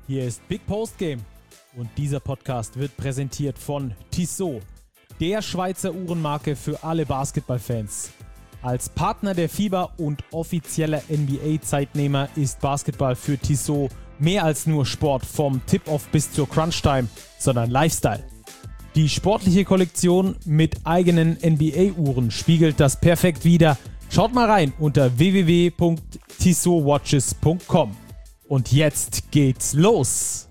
Hier ist Big Post Game und dieser Podcast wird präsentiert von Tissot, der Schweizer Uhrenmarke für alle Basketballfans. Als Partner der FIBA und offizieller NBA-Zeitnehmer ist Basketball für Tissot mehr als nur Sport vom Tip-Off bis zur Crunch-Time, sondern Lifestyle. Die sportliche Kollektion mit eigenen NBA-Uhren spiegelt das perfekt wider. Schaut mal rein unter www.tissotwatches.com. Und jetzt geht's los.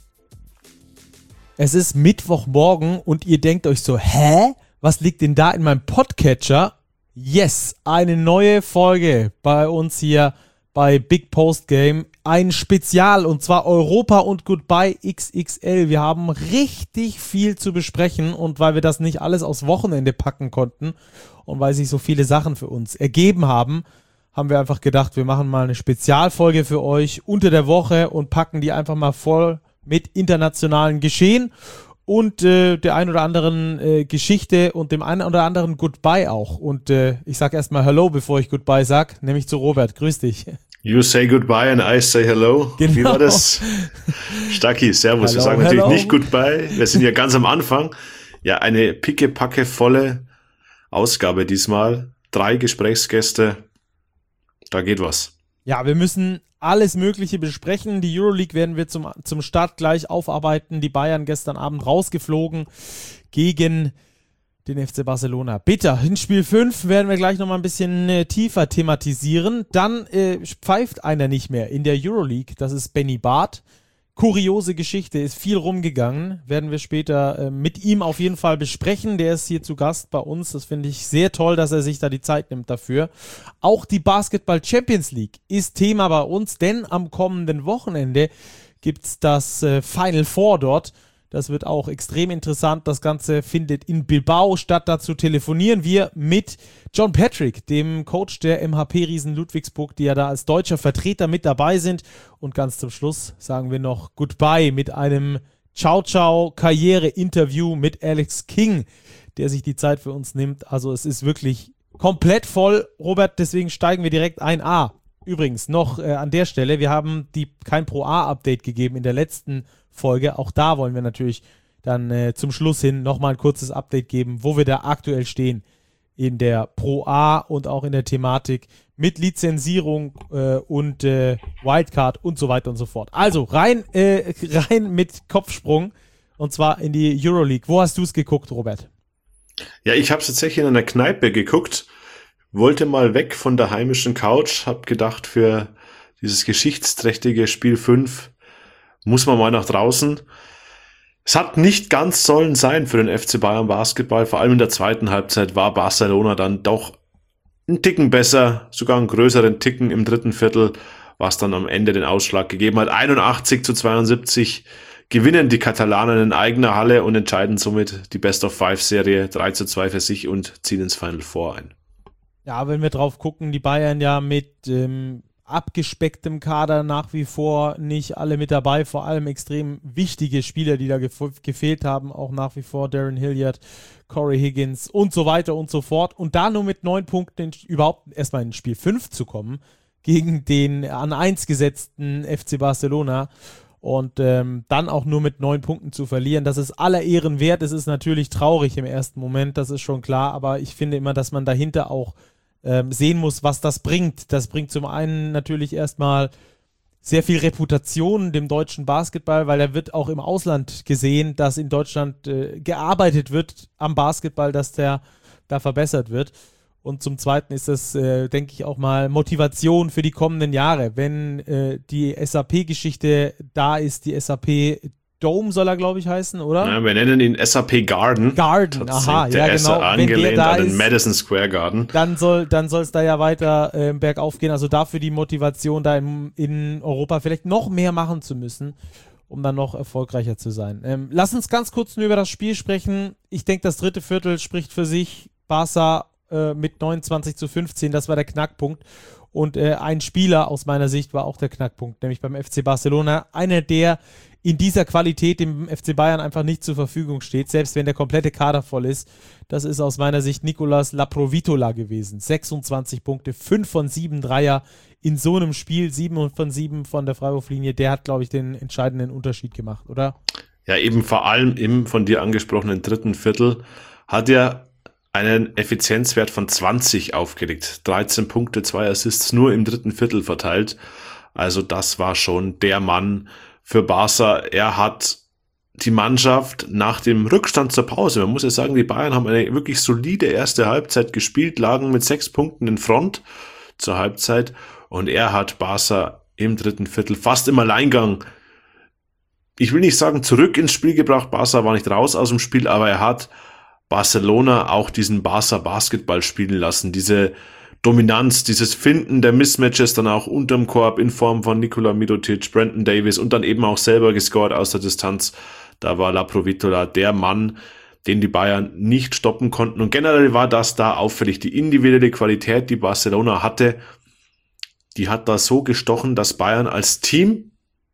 Es ist Mittwochmorgen und ihr denkt euch so, hä? Was liegt denn da in meinem Podcatcher? Yes, eine neue Folge bei uns hier bei Big Post Game. Ein Spezial und zwar Europa und Goodbye XXL. Wir haben richtig viel zu besprechen und weil wir das nicht alles aufs Wochenende packen konnten und weil sich so viele Sachen für uns ergeben haben wir einfach gedacht, wir machen mal eine Spezialfolge für euch unter der Woche und packen die einfach mal voll mit internationalen Geschehen und der ein oder anderen Geschichte und dem einen oder anderen Goodbye auch. Und ich sag erstmal Hello, bevor ich Goodbye sag, nämlich zu Robert. Grüß dich. You say goodbye and I say hello. Genau. Wie war das? Stacki, servus. Hello, wir sagen natürlich nicht Goodbye. Wir sind ja ganz am Anfang. Ja, eine pickepacke volle Ausgabe diesmal. 3 Gesprächsgäste. Da geht was. Ja, wir müssen alles Mögliche besprechen. Die Euroleague werden wir zum Start gleich aufarbeiten. Die Bayern gestern Abend rausgeflogen gegen den FC Barcelona. Bitter. In Spiel 5 werden wir gleich nochmal ein bisschen tiefer thematisieren. Dann pfeift einer nicht mehr in der Euroleague. Das ist Benny Barth. Kuriose Geschichte, ist viel rumgegangen. Werden wir später mit ihm auf jeden Fall besprechen. Der ist hier zu Gast bei uns. Das finde ich sehr toll, dass er sich da die Zeit nimmt dafür. Auch die Basketball Champions League ist Thema bei uns, denn am kommenden Wochenende gibt es das Final Four dort. Das wird auch extrem interessant. Das Ganze findet in Bilbao statt. Dazu telefonieren wir mit John Patrick, dem Coach der MHP-Riesen Ludwigsburg, die ja da als deutscher Vertreter mit dabei sind. Und ganz zum Schluss sagen wir noch Goodbye mit einem Ciao-Ciao-Karriere-Interview mit Alex King, der sich die Zeit für uns nimmt. Also es ist wirklich komplett voll. Robert, deswegen steigen wir direkt ein. Übrigens noch an der Stelle, wir haben kein Pro-A-Update gegeben in der letzten Folge. Auch da wollen wir natürlich dann zum Schluss hin nochmal ein kurzes Update geben, wo wir da aktuell stehen in der Pro A und auch in der Thematik mit Lizenzierung und Wildcard und so weiter und so fort. Also rein mit Kopfsprung und zwar in die Euroleague. Wo hast du es geguckt, Robert? Ja, ich habe es tatsächlich in einer Kneipe geguckt, wollte mal weg von der heimischen Couch, hab gedacht, für dieses geschichtsträchtige Spiel 5 muss man mal nach draußen. Es hat nicht ganz sollen sein für den FC Bayern Basketball. Vor allem in der zweiten Halbzeit war Barcelona dann doch einen Ticken besser, sogar einen größeren Ticken im dritten Viertel, was dann am Ende den Ausschlag gegeben hat. 81-72 gewinnen die Katalanen in eigener Halle und entscheiden somit die Best-of-5-Serie 3-2 für sich und ziehen ins Final Four ein. Ja, wenn wir drauf gucken, die Bayern ja mit abgespecktem Kader nach wie vor nicht alle mit dabei, vor allem extrem wichtige Spieler, die da gefehlt haben, auch nach wie vor Darren Hilliard, Corey Higgins und so weiter und so fort und da nur mit 9 Punkten überhaupt erstmal in Spiel 5 zu kommen gegen den an 1 gesetzten FC Barcelona und dann auch nur mit 9 Punkten zu verlieren, das ist aller Ehren wert, es ist natürlich traurig im ersten Moment, das ist schon klar, aber ich finde immer, dass man dahinter auch sehen muss, was das bringt. Das bringt zum einen natürlich erstmal sehr viel Reputation dem deutschen Basketball, weil er wird auch im Ausland gesehen, dass in Deutschland gearbeitet wird am Basketball, dass der da verbessert wird. Und zum Zweiten ist das, denke ich, auch mal Motivation für die kommenden Jahre. Wenn die SAP-Geschichte da ist, die SAP Dome soll er, glaube ich, heißen, oder? Ja, wir nennen ihn SAP Garden. Garden, aha, ja genau. Angelehnt an den ist, Madison Square Garden. Dann soll es da ja weiter bergauf gehen. Also dafür die Motivation, da in Europa vielleicht noch mehr machen zu müssen, um dann noch erfolgreicher zu sein. Lass uns ganz kurz nur über das Spiel sprechen. Ich denke, das dritte Viertel spricht für sich. Barca mit 29-15, das war der Knackpunkt. Und ein Spieler aus meiner Sicht war auch der Knackpunkt, nämlich beim FC Barcelona. Einer, der in dieser Qualität dem FC Bayern einfach nicht zur Verfügung steht, selbst wenn der komplette Kader voll ist. Das ist aus meiner Sicht Nicolas Laprovitola gewesen. 26 Punkte, 5 von 7 Dreier in so einem Spiel, 7 von 7 von der Freiwurflinie. Der hat, glaube ich, den entscheidenden Unterschied gemacht, oder? Ja, eben vor allem im von dir angesprochenen dritten Viertel hat er einen Effizienzwert von 20 aufgelegt. 13 Punkte, 2 Assists nur im dritten Viertel verteilt. Also das war schon der Mann für Barca. Er hat die Mannschaft nach dem Rückstand zur Pause, man muss ja sagen, die Bayern haben eine wirklich solide erste Halbzeit gespielt, lagen mit 6 Punkten in Front zur Halbzeit und er hat Barca im dritten Viertel fast im Alleingang, ich will nicht sagen zurück ins Spiel gebracht, Barca war nicht raus aus dem Spiel, aber er hat Barcelona auch diesen Barca Basketball spielen lassen, diese Dominanz, dieses Finden der Mismatches dann auch unterm Korb in Form von Nikola Mirotic, Brandon Davis und dann eben auch selber gescored aus der Distanz. Da war Laprovitola der Mann, den die Bayern nicht stoppen konnten. Und generell war das da auffällig. Die individuelle Qualität, die Barcelona hatte, die hat da so gestochen, dass Bayern als Team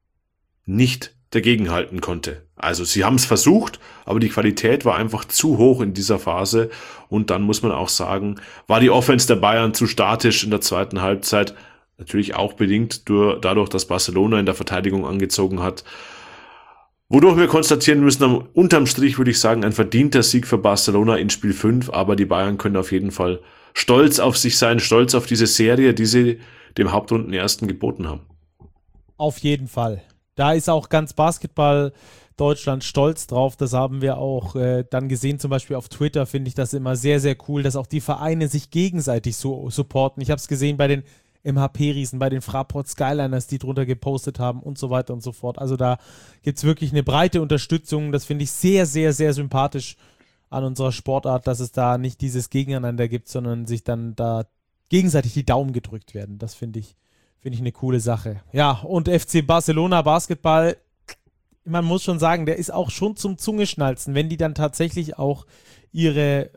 nicht dagegenhalten konnte. Also sie haben es versucht, aber die Qualität war einfach zu hoch in dieser Phase und dann muss man auch sagen, war die Offense der Bayern zu statisch in der zweiten Halbzeit, natürlich auch bedingt dadurch, dass Barcelona in der Verteidigung angezogen hat. Wodurch wir konstatieren müssen, unterm Strich würde ich sagen, ein verdienter Sieg für Barcelona in Spiel 5, aber die Bayern können auf jeden Fall stolz auf sich sein, stolz auf diese Serie, die sie dem Hauptrundenersten geboten haben. Auf jeden Fall. Da ist auch ganz Basketball Deutschland stolz drauf. Das haben wir auch dann gesehen, zum Beispiel auf Twitter finde ich das immer sehr, sehr cool, dass auch die Vereine sich gegenseitig so supporten. Ich habe es gesehen bei den MHP-Riesen, bei den Fraport Skyliners, die drunter gepostet haben und so weiter und so fort. Also da gibt es wirklich eine breite Unterstützung. Das finde ich sehr, sehr, sehr sympathisch an unserer Sportart, dass es da nicht dieses Gegeneinander gibt, sondern sich dann da gegenseitig die Daumen gedrückt werden. Das finde ich eine coole Sache. Ja, und FC Barcelona Basketball, man muss schon sagen, der ist auch schon zum Zungeschnalzen, wenn die dann tatsächlich auch auf ihre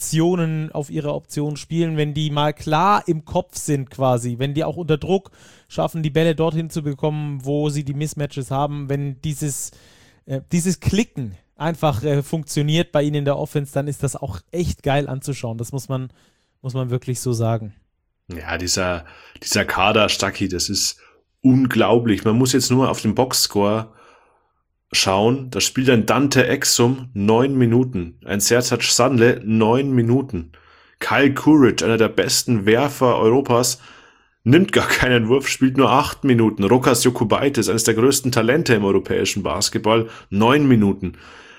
Optionen spielen, wenn die mal klar im Kopf sind quasi, wenn die auch unter Druck schaffen, die Bälle dorthin zu bekommen, wo sie die Mismatches haben, wenn dieses Klicken einfach funktioniert bei ihnen in der Offense, dann ist das auch echt geil anzuschauen. Das muss man wirklich so sagen. Ja, dieser Kader, Stucky, das ist unglaublich. Man muss jetzt nur auf den Boxscore schauen. Da spielt ein Dante Exum 9 Minuten. Ein Sertac Sanle 9 Minuten. Kyle Courage, einer der besten Werfer Europas, nimmt gar keinen Wurf, spielt nur 8 Minuten. Rokas Jokubaitis, eines der größten Talente im europäischen Basketball, 9 Minuten.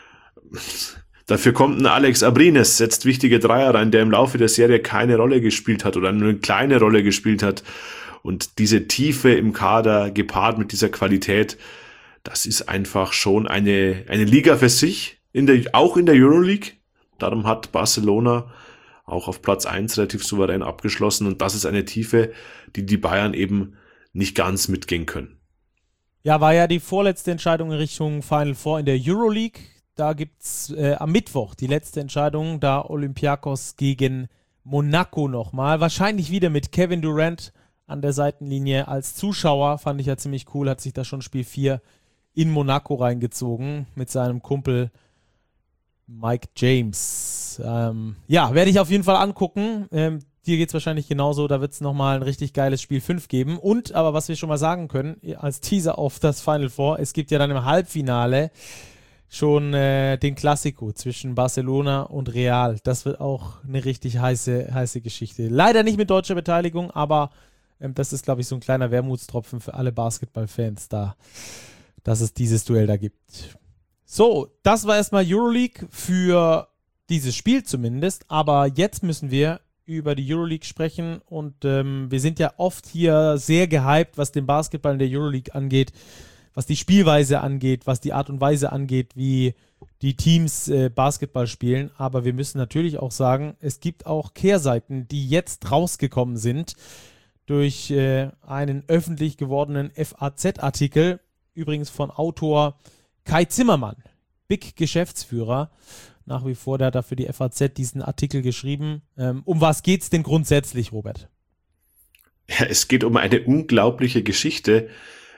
Dafür kommt ein Alex Abrines, setzt wichtige Dreier rein, der im Laufe der Serie keine Rolle gespielt hat oder nur eine kleine Rolle gespielt hat. Und diese Tiefe im Kader gepaart mit dieser Qualität, das ist einfach schon eine Liga für sich, auch in der Euroleague. Darum hat Barcelona auch auf Platz 1 relativ souverän abgeschlossen. Und das ist eine Tiefe, die Bayern eben nicht ganz mitgehen können. Ja, war ja die vorletzte Entscheidung in Richtung Final Four in der Euroleague. Da gibt es am Mittwoch die letzte Entscheidung, da Olympiakos gegen Monaco nochmal. Wahrscheinlich wieder mit Kevin Durant an der Seitenlinie als Zuschauer. Fand ich ja ziemlich cool, hat sich da schon Spiel 4 in Monaco reingezogen mit seinem Kumpel Mike James. Werde ich auf jeden Fall angucken. Dir geht es wahrscheinlich genauso, da wird es nochmal ein richtig geiles Spiel 5 geben. Und, aber was wir schon mal sagen können, als Teaser auf das Final Four, es gibt ja dann im Halbfinale schon den Klassiko zwischen Barcelona und Real. Das wird auch eine richtig heiße Geschichte. Leider nicht mit deutscher Beteiligung, aber das ist, glaube ich, so ein kleiner Wermutstropfen für alle Basketballfans da, dass es dieses Duell da gibt. So, das war erstmal Euroleague für dieses Spiel zumindest, aber jetzt müssen wir über die Euroleague sprechen und wir sind ja oft hier sehr gehypt, was den Basketball in der Euroleague angeht, was die Spielweise angeht, was die Art und Weise angeht, wie die Teams Basketball spielen, aber wir müssen natürlich auch sagen, es gibt auch Kehrseiten, die jetzt rausgekommen sind durch einen öffentlich gewordenen FAZ-Artikel, übrigens von Autor Kai Zimmermann, Big Geschäftsführer, nach wie vor, der hat da für die FAZ diesen Artikel geschrieben. Um was geht's denn grundsätzlich, Robert? Ja, es geht um eine unglaubliche Geschichte.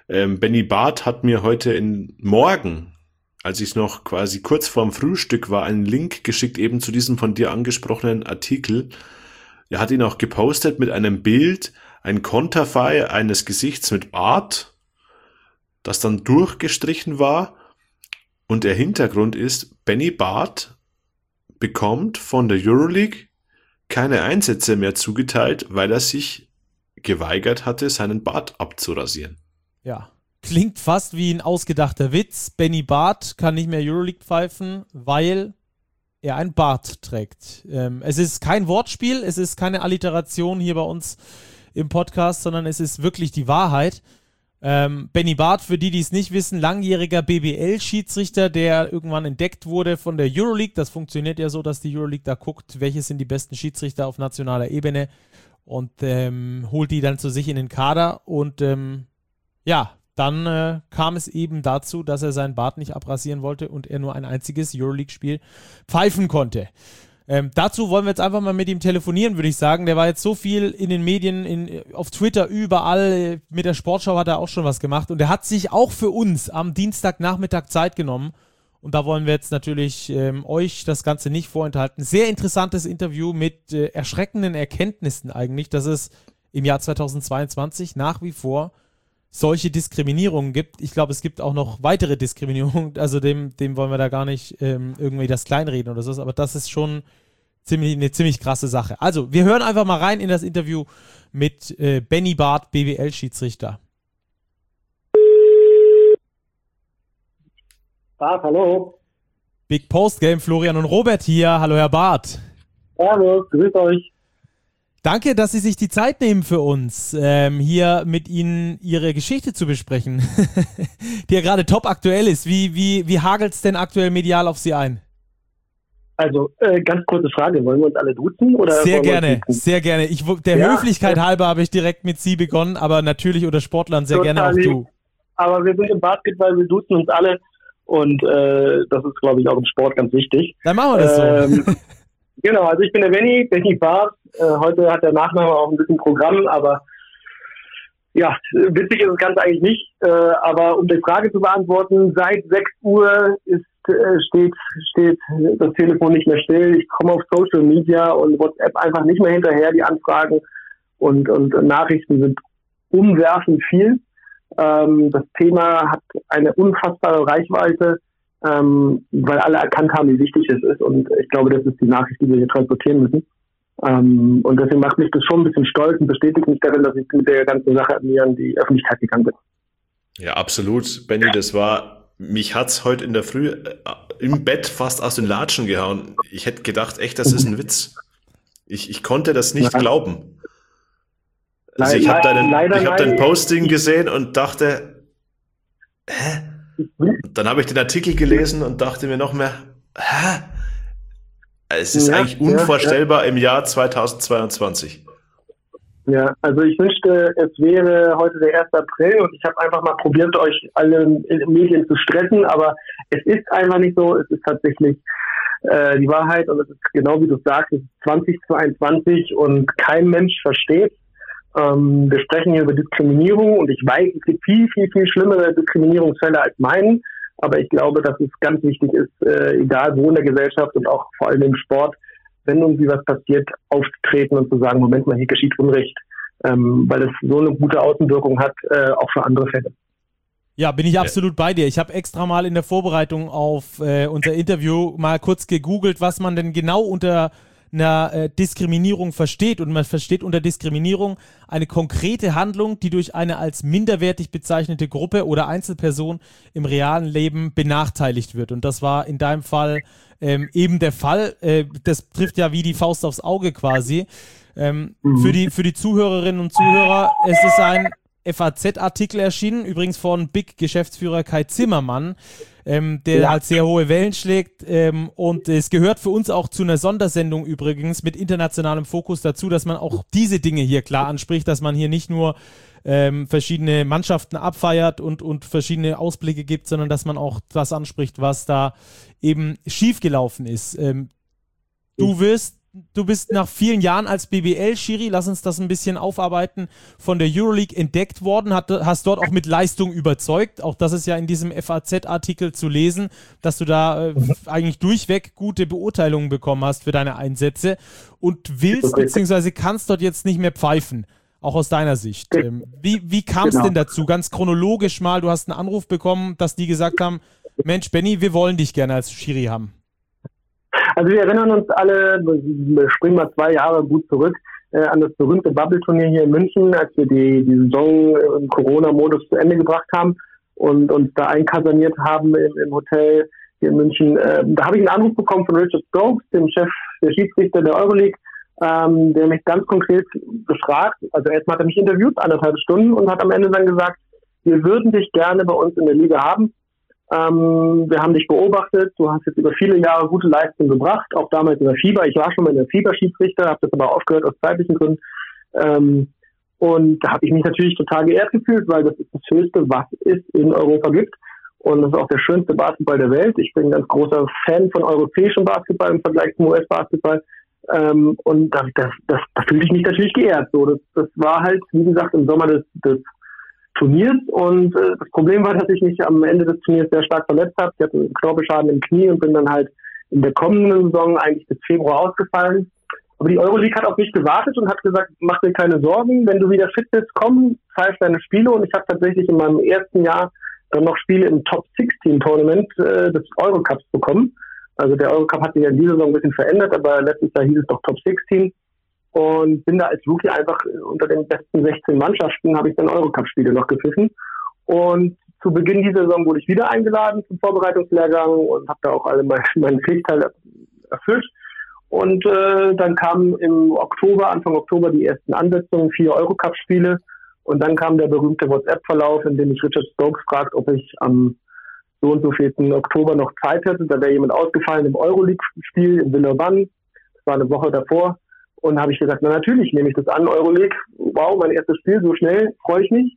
Benny Barth hat mir heute morgen, als ich noch quasi kurz vorm Frühstück war, einen Link geschickt eben zu diesem von dir angesprochenen Artikel. Er hat ihn auch gepostet mit einem Bild, ein Konterfei eines Gesichts mit Bart, das dann durchgestrichen war. Und der Hintergrund ist, Benny Barth bekommt von der Euroleague keine Einsätze mehr zugeteilt, weil er sich geweigert hatte, seinen Bart abzurasieren. Ja, klingt fast wie ein ausgedachter Witz. Benny Barth kann nicht mehr Euroleague pfeifen, weil er einen Bart trägt. Es ist kein Wortspiel, es ist keine Alliteration hier bei uns im Podcast, sondern es ist wirklich die Wahrheit. Benny Barth, für die es nicht wissen, langjähriger BBL-Schiedsrichter, der irgendwann entdeckt wurde von der Euroleague. Das funktioniert ja so, dass die Euroleague da guckt, welche sind die besten Schiedsrichter auf nationaler Ebene und holt die dann zu sich in den Kader. Und dann kam es eben dazu, dass er seinen Bart nicht abrasieren wollte und er nur ein einziges Euroleague-Spiel pfeifen konnte. Dazu wollen wir jetzt einfach mal mit ihm telefonieren, würde ich sagen. Der war jetzt so viel in den Medien, auf Twitter, überall. Mit der Sportschau hat er auch schon was gemacht. Und er hat sich auch für uns am Dienstagnachmittag Zeit genommen. Und da wollen wir jetzt natürlich euch das Ganze nicht vorenthalten. Sehr interessantes Interview mit erschreckenden Erkenntnissen eigentlich, dass es im Jahr 2022 nach wie vor solche Diskriminierungen gibt. Ich glaube, es gibt auch noch weitere Diskriminierungen, also dem wollen wir da gar nicht irgendwie das kleinreden oder so, aber das ist schon eine ziemlich krasse Sache. Also, wir hören einfach mal rein in das Interview mit Benny Barth, BBL-Schiedsrichter. Hallo. Big Post Game, Florian und Robert hier. Hallo, Herr Barth. Hallo, grüß euch. Danke, dass Sie sich die Zeit nehmen für uns, hier mit Ihnen Ihre Geschichte zu besprechen, die ja gerade top aktuell ist. Wie hagelt es denn aktuell medial auf Sie ein? Also, ganz kurze Frage, wollen wir uns alle duzen? Oder sehr gerne, sehr gerne. Höflichkeit halber habe ich direkt mit Sie begonnen, aber natürlich unter Sportlern sehr gerne auch du. Aber wir sind im Basketball, wir duzen uns alle und das ist, glaube ich, auch im Sport ganz wichtig. Dann machen wir das so. Genau, also ich bin der Benny Barth. Heute hat der Nachname auch ein bisschen Programm, aber ja, witzig ist das Ganze eigentlich nicht. Aber um die Frage zu beantworten, seit 6 Uhr steht das Telefon nicht mehr still. Ich komme auf Social Media und WhatsApp einfach nicht mehr hinterher, die Anfragen und Nachrichten sind umwerfend viel. Das Thema hat eine unfassbare Reichweite, weil alle erkannt haben, wie wichtig es ist. Und ich glaube, das ist die Nachricht, die wir hier transportieren müssen. Und deswegen macht mich das schon ein bisschen stolz und bestätigt mich darin, dass ich mit der ganzen Sache an die Öffentlichkeit gegangen bin. Ja, absolut. Benny, mich hat's heute in der Früh im Bett fast aus den Latschen gehauen. Ich hätte gedacht, echt, das ist ein Witz. Ich konnte das nicht glauben. Also ich habe dein Posting gesehen und dachte, hä? Dann habe ich den Artikel gelesen und dachte mir noch mehr, hä? Es ist eigentlich unvorstellbar im Jahr 2022. Ja, also ich wünschte, es wäre heute der 1. April und ich habe einfach mal probiert, euch alle Medien zu stressen, aber es ist einfach nicht so. Es ist tatsächlich die Wahrheit und es ist genau wie du sagst, es ist 2022 und kein Mensch versteht. Wir sprechen hier über Diskriminierung und ich weiß, es gibt viel, viel, viel schlimmere Diskriminierungsfälle als meinen, aber ich glaube, dass es ganz wichtig ist, egal wo in der Gesellschaft und auch vor allem im Sport, wenn irgendwie was passiert, aufzutreten und zu sagen, Moment mal, hier geschieht Unrecht, weil es so eine gute Außenwirkung hat, auch für andere Fälle. Ja, bin ich absolut bei dir. Ich habe extra mal in der Vorbereitung auf unser Interview mal kurz gegoogelt, was man denn genau unter einer Diskriminierung versteht. Und man versteht unter Diskriminierung eine konkrete Handlung, die durch eine als minderwertig bezeichnete Gruppe oder Einzelperson im realen Leben benachteiligt wird. Und das war in deinem Fall eben der Fall. Das trifft ja wie die Faust aufs Auge quasi. Für die Zuhörerinnen und Zuhörer, es ist ein FAZ-Artikel erschienen, übrigens von Big-Geschäftsführer Kai Zimmermann, der halt sehr hohe Wellen schlägt, und es gehört für uns auch zu einer Sondersendung übrigens mit internationalem Fokus dazu, dass man auch diese Dinge hier klar anspricht, dass man hier nicht nur verschiedene Mannschaften abfeiert und verschiedene Ausblicke gibt, sondern dass man auch das anspricht, was da eben schiefgelaufen ist. Du wirst du bist nach vielen Jahren als BBL-Schiri, lass uns das ein bisschen aufarbeiten, von der Euroleague entdeckt worden, hast dort auch mit Leistung überzeugt. Auch das ist ja in diesem FAZ-Artikel zu lesen, dass du da eigentlich durchweg gute Beurteilungen bekommen hast für deine Einsätze und willst bzw. kannst dort jetzt nicht mehr pfeifen, auch aus deiner Sicht. Wie kam es denn dazu? Ganz chronologisch mal, du hast einen Anruf bekommen, dass die gesagt haben, Mensch, Benny, wir wollen dich gerne als Schiri haben. Also wir erinnern uns alle, wir springen mal 2 Jahre gut zurück, an das berühmte Bubble-Turnier hier in München, als wir die Saison im Corona-Modus zu Ende gebracht haben und uns da einkaserniert haben im Hotel hier in München. Da habe ich einen Anruf bekommen von Richard Stokes, dem Chef der Schiedsrichter der Euroleague, der mich ganz konkret gefragt, also erstmal hat er mich interviewt, 1,5 Stunden, und hat am Ende dann gesagt, wir würden dich gerne bei uns in der Liga haben. Wir haben dich beobachtet, du hast jetzt über viele Jahre gute Leistungen gebracht, auch damals in der FIBA. Ich war schon mal in der FIBA-Schiedsrichter, habe das aber aufgehört aus zeitlichen Gründen. Und da habe ich mich natürlich total geehrt gefühlt, weil das ist das Höchste, was es in Europa gibt. Und das ist auch der schönste Basketball der Welt. Ich bin ein ganz großer Fan von europäischem Basketball im Vergleich zum US-Basketball. Und da fühlte ich mich natürlich geehrt. So, das war halt, wie gesagt, im Sommer des Turniers, und das Problem war, dass ich mich am Ende des Turniers sehr stark verletzt habe. Ich hatte einen Knorpelschaden im Knie und bin dann halt in der kommenden Saison eigentlich bis Februar ausgefallen. Aber die Euroleague hat auf mich gewartet und hat gesagt, mach dir keine Sorgen, wenn du wieder fit bist, komm, pfeif deine Spiele. Und ich habe tatsächlich in meinem ersten Jahr dann noch Spiele im Top 16 Tournament des Eurocups bekommen. Also der Eurocup hat sich ja in dieser Saison ein bisschen verändert, aber letztes Jahr hieß es doch Top 16. Und bin da als Rookie einfach unter den besten 16 Mannschaften, habe ich dann Eurocup-Spiele noch gepfiffen. Und zu Beginn dieser Saison wurde ich wieder eingeladen zum Vorbereitungslehrgang und habe da auch alle meinen Pflichtteil erfüllt. Und dann kamen Anfang Oktober die ersten Ansetzungen, 4 Eurocup-Spiele. Und dann kam der berühmte WhatsApp-Verlauf, in dem mich Richard Stokes fragt, ob ich am so und so 4. Oktober noch Zeit hätte. Da wäre jemand ausgefallen im Euroleague-Spiel in Villeurbanne. Das war eine Woche davor. Und habe ich gesagt, na natürlich nehme ich das an, Euroleague, wow, mein erstes Spiel, so schnell, freue ich mich.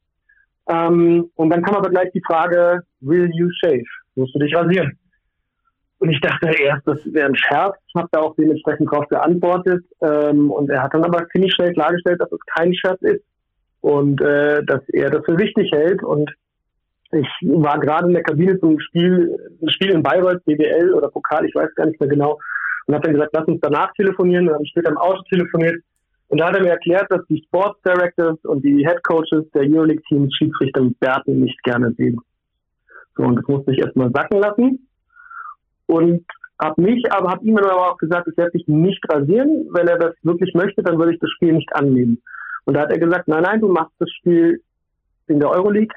Und dann kam aber gleich die Frage, will you shave? Musst du dich rasieren? Und ich dachte erst, das wäre ein Scherz, habe da auch dementsprechend drauf geantwortet. Und er hat dann aber ziemlich schnell klargestellt, dass es kein Scherz ist und dass er das für wichtig hält. Und ich war gerade in der Kabine zum Spiel in Bayreuth, BBL oder Pokal, ich weiß gar nicht mehr genau, und habe dann gesagt, lass uns danach telefonieren. Dann habe ich später im Auto telefoniert. Und da hat er mir erklärt, dass die Sports Directors und die Head Coaches der Euroleague-Teams Schiedsrichter mit Bärten nicht gerne sehen. So, und das musste ich erstmal sacken lassen. Und habe ihm aber auch gesagt, ich werde mich nicht rasieren. Wenn er das wirklich möchte, dann würde ich das Spiel nicht annehmen. Und da hat er gesagt, nein, du machst das Spiel in der Euroleague.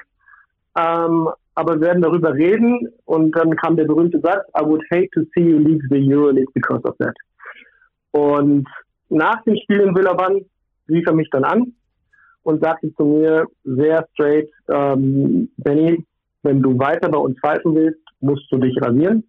Aber wir werden darüber reden, und dann kam der berühmte Satz, I would hate to see you leave the Euroleague because of that. Und nach dem Spiel in Villeurbanne rief er mich dann an und sagte zu mir sehr straight, Benny, wenn du weiter bei uns pfeifen willst, musst du dich rasieren,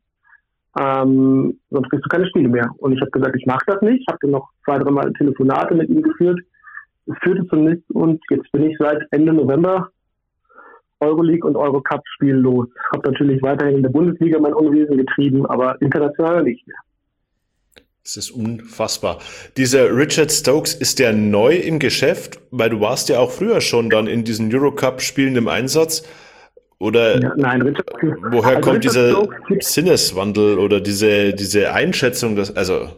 sonst kriegst du keine Spiele mehr. Und ich habe gesagt, ich mache das nicht. Ich habe dann noch 2-3 Mal Telefonate mit ihm geführt. Es führte zum nichts, und jetzt bin ich seit Ende November Euroleague und Eurocup-Spiel los. Habe natürlich weiterhin in der Bundesliga mein Unwesen getrieben, aber international nicht mehr. Das ist unfassbar. Dieser Richard Stokes, ist der neu im Geschäft? Weil du warst ja auch früher schon dann in diesen Eurocup-Spielen im Einsatz. Oder ja, nein, woher kommt dieser Sinneswandel oder diese Einschätzung? Das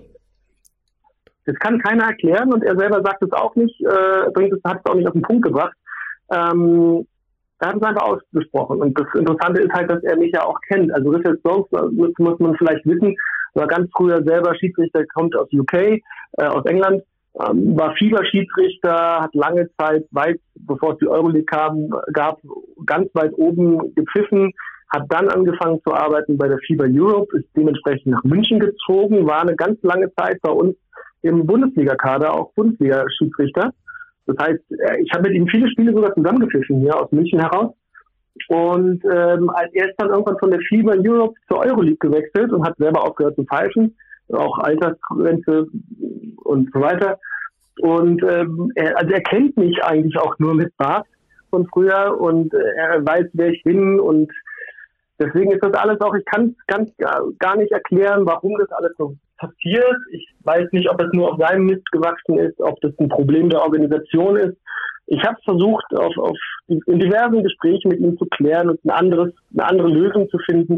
kann keiner erklären, und er selber sagt es auch nicht, hat es auch nicht auf den Punkt gebracht. Er hat es einfach ausgesprochen. Und das Interessante ist halt, dass er mich ja auch kennt. Also Richard Stokes, muss man vielleicht wissen, war ganz früher selber Schiedsrichter, kommt aus UK, aus England, war FIBA-Schiedsrichter, hat lange Zeit, weit bevor es die Euroleague gab, ganz weit oben gepfiffen, hat dann angefangen zu arbeiten bei der FIBA Europe, ist dementsprechend nach München gezogen, war eine ganz lange Zeit bei uns im Bundesliga-Kader, auch Bundesliga-Schiedsrichter. Das heißt, ich habe mit ihm viele Spiele sogar zusammengepfiffen hier aus München heraus. Und er ist dann irgendwann von der FIBA Europe zur Euroleague gewechselt und hat selber aufgehört zu pfeifen, auch Altersgrenze und so weiter. Und er kennt mich eigentlich auch nur mit Bart von früher, und er weiß, wer ich bin, und deswegen ist das alles auch, ich kann es gar nicht erklären, warum das alles so passiert. Ich weiß nicht, ob es nur auf seinem Mist gewachsen ist, ob das ein Problem der Organisation ist. Ich habe versucht, in diversen Gesprächen mit ihm zu klären und eine andere Lösung zu finden,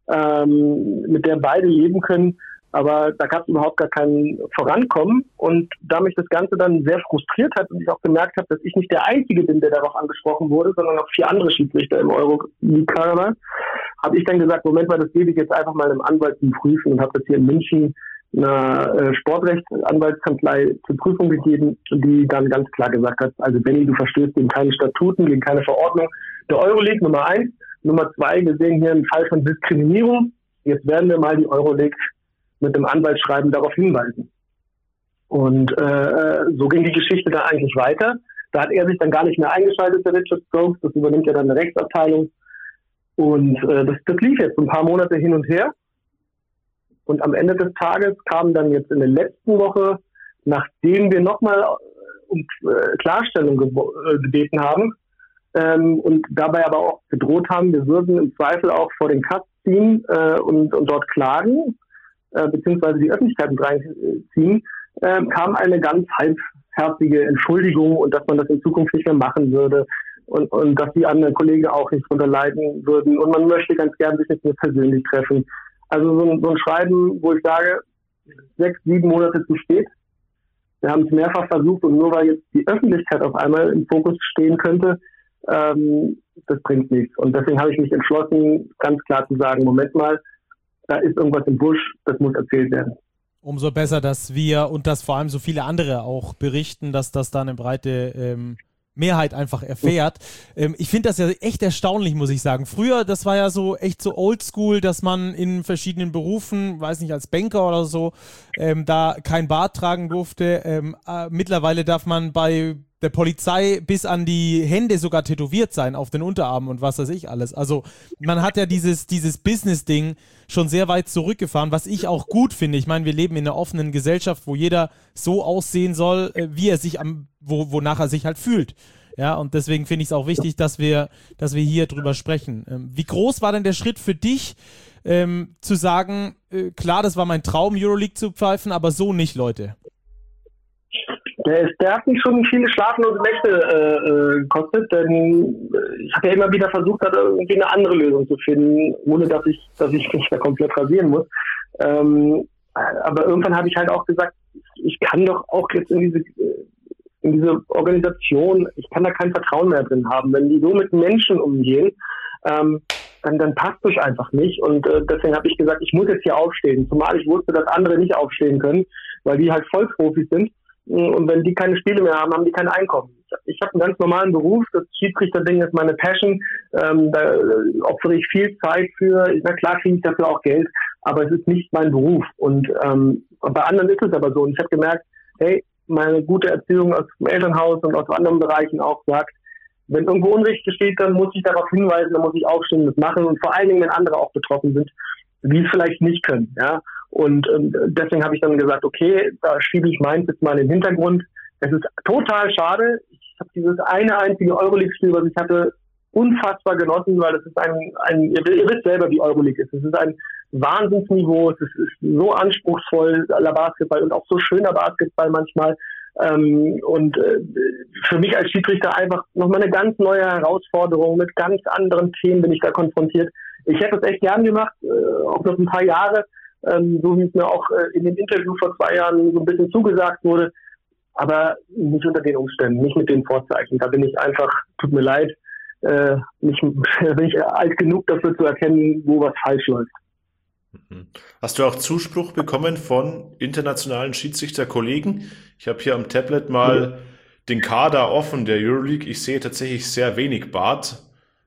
mit der beide leben können. Aber da gab es überhaupt gar kein Vorankommen. Und da mich das Ganze dann sehr frustriert hat und ich auch gemerkt habe, dass ich nicht der Einzige bin, der darauf angesprochen wurde, sondern auch 4 andere Schiedsrichter im Euroleague-Kader, habe ich dann gesagt, Moment mal, das gebe ich jetzt einfach mal einem Anwalt zum Prüfen und habe das hier in München einer Sportrechtsanwaltskanzlei zur Prüfung gegeben, die dann ganz klar gesagt hat, also Benny, du verstößt gegen keine Statuten, gegen keine Verordnung der Euroleague, Nummer 1. Nummer 2, wir sehen hier einen Fall von Diskriminierung. Jetzt werden wir mal die Euroleague mit dem Anwaltsschreiben darauf hinweisen. Und so ging die Geschichte da eigentlich weiter. Da hat er sich dann gar nicht mehr eingeschaltet, der Richard Stokes. Das übernimmt ja dann eine Rechtsabteilung. Und das lief jetzt ein paar Monate hin und her. Und am Ende des Tages kam dann jetzt in der letzten Woche, nachdem wir nochmal um Klarstellung gebeten haben und dabei aber auch gedroht haben, wir würden im Zweifel auch vor den Kass ziehen und dort klagen, beziehungsweise die Öffentlichkeit mit reinziehen, kam eine ganz halbherzige Entschuldigung und dass man das in Zukunft nicht mehr machen würde und dass die anderen Kollegen auch nicht drunter leiden würden und man möchte ganz gern sich nicht mehr persönlich treffen. Also so ein Schreiben, wo ich sage, 6, 7 Monate zu spät. Wir haben es mehrfach versucht und nur weil jetzt die Öffentlichkeit auf einmal im Fokus stehen könnte, das bringt nichts. Und deswegen habe ich mich entschlossen, ganz klar zu sagen, Moment mal, da ist irgendwas im Busch, das muss erzählt werden. Umso besser, dass wir und dass vor allem so viele andere auch berichten, dass das da eine breite Mehrheit einfach erfährt. Ich finde das ja echt erstaunlich, muss ich sagen. Früher, das war ja so echt so oldschool, dass man in verschiedenen Berufen, weiß nicht, als Banker oder so, da kein Bart tragen durfte. Mittlerweile darf man bei der Polizei bis an die Hände sogar tätowiert sein, auf den Unterarmen und was weiß ich alles. Also man hat ja dieses Business-Ding schon sehr weit zurückgefahren, was ich auch gut finde. Ich meine, wir leben in einer offenen Gesellschaft, wo jeder so aussehen soll, wie er sich wonach er sich halt fühlt. Ja, und deswegen finde ich es auch wichtig, dass wir hier drüber sprechen. Wie groß war denn der Schritt für dich, zu sagen, klar, das war mein Traum, Euroleague zu pfeifen, aber so nicht, Leute? Der hat mich schon viele schlaflose Nächte gekostet, denn ich habe ja immer wieder versucht, da irgendwie eine andere Lösung zu finden, ohne dass ich mich da komplett rasieren muss. Aber irgendwann habe ich halt auch gesagt, ich kann doch auch jetzt in diese Organisation, ich kann da kein Vertrauen mehr drin haben. Wenn die so mit Menschen umgehen, dann passt das einfach nicht. Und deswegen habe ich gesagt, ich muss jetzt hier aufstehen. Zumal ich wusste, dass andere nicht aufstehen können, weil die halt Vollprofis sind. Und wenn die keine Spiele mehr haben, haben die kein Einkommen. Ich habe einen ganz normalen Beruf, das Schiedsrichter-Ding ist meine Passion, da opfere ich viel Zeit für, na klar kriege ich dafür auch Geld, aber es ist nicht mein Beruf. Und bei anderen ist es aber so. Und ich habe gemerkt, hey, meine gute Erziehung aus dem Elternhaus und aus anderen Bereichen auch sagt, wenn irgendwo Unrecht besteht, dann muss ich darauf hinweisen, dann muss ich aufstehen und das machen. Und vor allen Dingen, wenn andere auch betroffen sind, die es vielleicht nicht können, ja. Und deswegen habe ich dann gesagt, okay, da schiebe ich meins jetzt mal in den Hintergrund. Es ist total schade. Ich habe dieses eine einzige Euroleague-Spiel, was ich hatte, unfassbar genossen, weil das ist ihr wisst selber, wie Euroleague ist. Es ist ein Wahnsinnsniveau, es ist so anspruchsvoll, aller Basketball und auch so schöner Basketball manchmal. Und für mich als Schiedsrichter einfach nochmal eine ganz neue Herausforderung, mit ganz anderen Themen bin ich da konfrontiert. Ich hätte es echt gern gemacht, auch noch ein paar Jahre, so wie es mir auch in dem Interview vor 2 Jahren so ein bisschen zugesagt wurde, aber nicht unter den Umständen, nicht mit den Vorzeichen. Da bin ich einfach, tut mir leid, bin ich alt genug dafür zu erkennen, wo was falsch läuft. Hast du auch Zuspruch bekommen von internationalen Schiedsrichterkollegen? Ich habe hier am Tablet mal den Kader offen der Euroleague. Ich sehe tatsächlich sehr wenig Bart.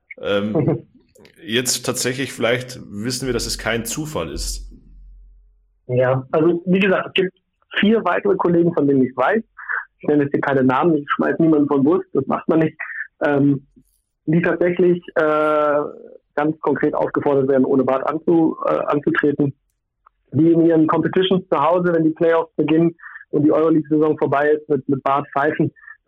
Jetzt tatsächlich, vielleicht wissen wir, dass es kein Zufall ist. Ja, also wie gesagt, es gibt 4 weitere Kollegen, von denen ich weiß. Ich nenne jetzt hier keine Namen, ich schmeiße niemanden vom Bus, das macht man nicht. Die tatsächlich ganz konkret aufgefordert werden, ohne Bart anzutreten. Die in ihren Competitions zu Hause, wenn die Playoffs beginnen und die Euroleague-Saison vorbei ist, mit Bart pfeifen.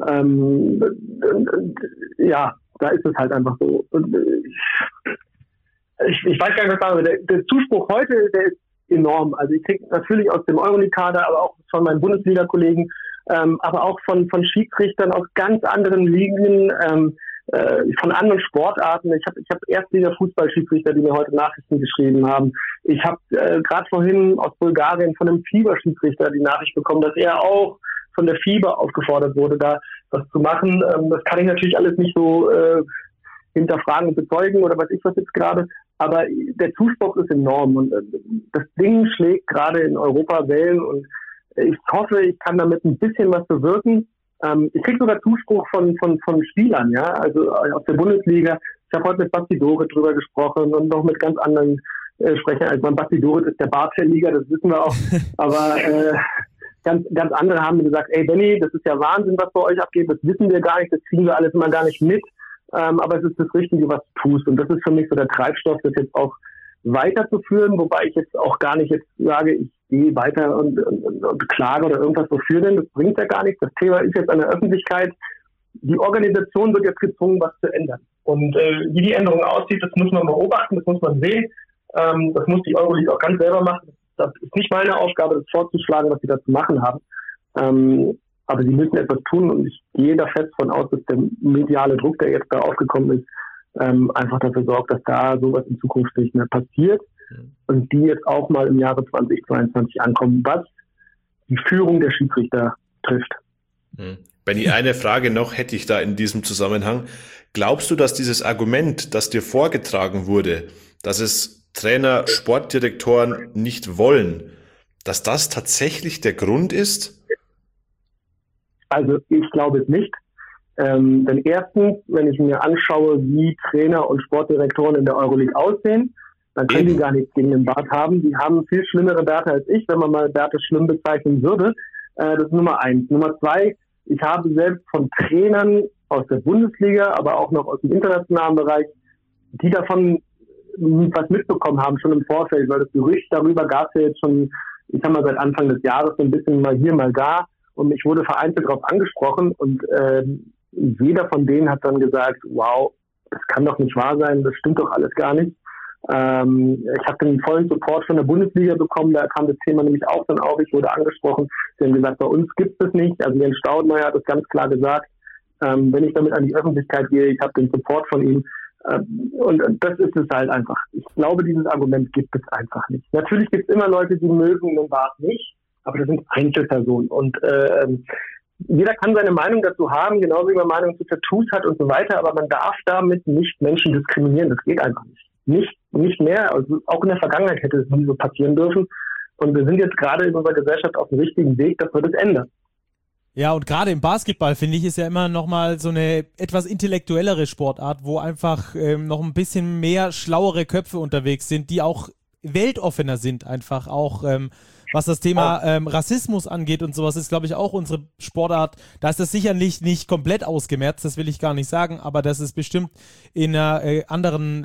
Ja, da ist es halt einfach so. Und ich weiß gar nicht, was ich sagen will. Der Zuspruch heute, der ist enorm. Also ich kriege natürlich aus dem Euroleague-Kader, aber auch von meinen Bundesliga-Kollegen, aber auch von Schiedsrichtern aus ganz anderen Ligen, von anderen Sportarten. Ich hab Erstliga-Fußballschiedsrichter, die mir heute Nachrichten geschrieben haben. Ich habe gerade vorhin aus Bulgarien von einem FIBA-Schiedsrichter die Nachricht bekommen, dass er auch von der FIBA aufgefordert wurde, da was zu machen. Das kann ich natürlich alles nicht so hinterfragen und bezeugen oder weiß ich was jetzt gerade. Aber der Zuspruch ist enorm und das Ding schlägt gerade in Europa Wellen und ich hoffe, ich kann damit ein bisschen was bewirken. Ich kriege sogar Zuspruch von Spielern, ja, also aus der Bundesliga. Ich habe heute mit Basti Doret drüber gesprochen und noch mit ganz anderen Sprechern. Also Basti Doret ist der Bart der Liga, das wissen wir auch. Aber ganz andere haben mir gesagt, ey Benny, das ist ja Wahnsinn, was bei euch abgeht, das wissen wir gar nicht, das kriegen wir alles immer gar nicht mit. Aber es ist das Richtige, was du tust. Und das ist für mich so der Treibstoff, das jetzt auch weiterzuführen, wobei ich jetzt auch gar nicht jetzt sage, ich gehe weiter und klage oder irgendwas wofür denn. Das bringt ja gar nichts. Das Thema ist jetzt an der Öffentlichkeit. Die Organisation wird jetzt gezwungen, was zu ändern. Und wie die Änderung aussieht, das muss man beobachten, das muss man sehen. Das muss die Euroleague auch ganz selber machen. Das ist nicht meine Aufgabe, das vorzuschlagen, was sie da zu machen haben. Aber sie müssen etwas tun und ich gehe da fest von aus, dass der mediale Druck, der jetzt da aufgekommen ist, einfach dafür sorgt, dass da sowas in Zukunft nicht mehr passiert und die jetzt auch mal im Jahre 2022 ankommen, was die Führung der Schiedsrichter trifft. Benni, eine Frage noch hätte ich da in diesem Zusammenhang. Glaubst du, dass dieses Argument, das dir vorgetragen wurde, dass es Trainer, Sportdirektoren nicht wollen, dass das tatsächlich der Grund ist? Also ich glaube es nicht. Denn erstens, wenn ich mir anschaue, wie Trainer und Sportdirektoren in der Euroleague aussehen, dann können die gar nichts gegen den Bart haben. Die haben viel schlimmere Bärte als ich, wenn man mal Bärte schlimm bezeichnen würde. Das ist Nummer 1. Nummer 2, ich habe selbst von Trainern aus der Bundesliga, aber auch noch aus dem internationalen Bereich, die davon was mitbekommen haben, schon im Vorfeld, weil das Gerücht darüber gab es ja jetzt schon, ich sag mal, seit Anfang des Jahres so ein bisschen mal hier, mal da. Und ich wurde vereinzelt darauf angesprochen und jeder von denen hat dann gesagt, wow, das kann doch nicht wahr sein, das stimmt doch alles gar nicht. Ich habe den vollen Support von der Bundesliga bekommen, da kam das Thema nämlich auch dann auf, ich wurde angesprochen, sie haben gesagt, bei uns gibt es nicht, also Jens Staudenmeier hat es ganz klar gesagt, wenn ich damit an die Öffentlichkeit gehe, ich habe den Support von ihm und das ist es halt einfach. Ich glaube, dieses Argument gibt es einfach nicht. Natürlich gibt es immer Leute, die mögen den Bart nicht, aber das sind Einzelpersonen und jeder kann seine Meinung dazu haben, genauso wie man Meinung zu Tattoos hat und so weiter, aber man darf damit nicht Menschen diskriminieren, das geht einfach nicht. Nicht mehr, also auch in der Vergangenheit hätte es nie so passieren dürfen und wir sind jetzt gerade in unserer Gesellschaft auf dem richtigen Weg, dass wir das ändern. Ja, und gerade im Basketball, finde ich, ist ja immer nochmal so eine etwas intellektuellere Sportart, wo einfach noch ein bisschen mehr schlauere Köpfe unterwegs sind, die auch weltoffener sind, einfach auch was das Thema Rassismus angeht und sowas, ist, glaube ich, auch unsere Sportart, da ist das sicherlich nicht komplett ausgemerzt, das will ich gar nicht sagen, aber das ist bestimmt in einer anderen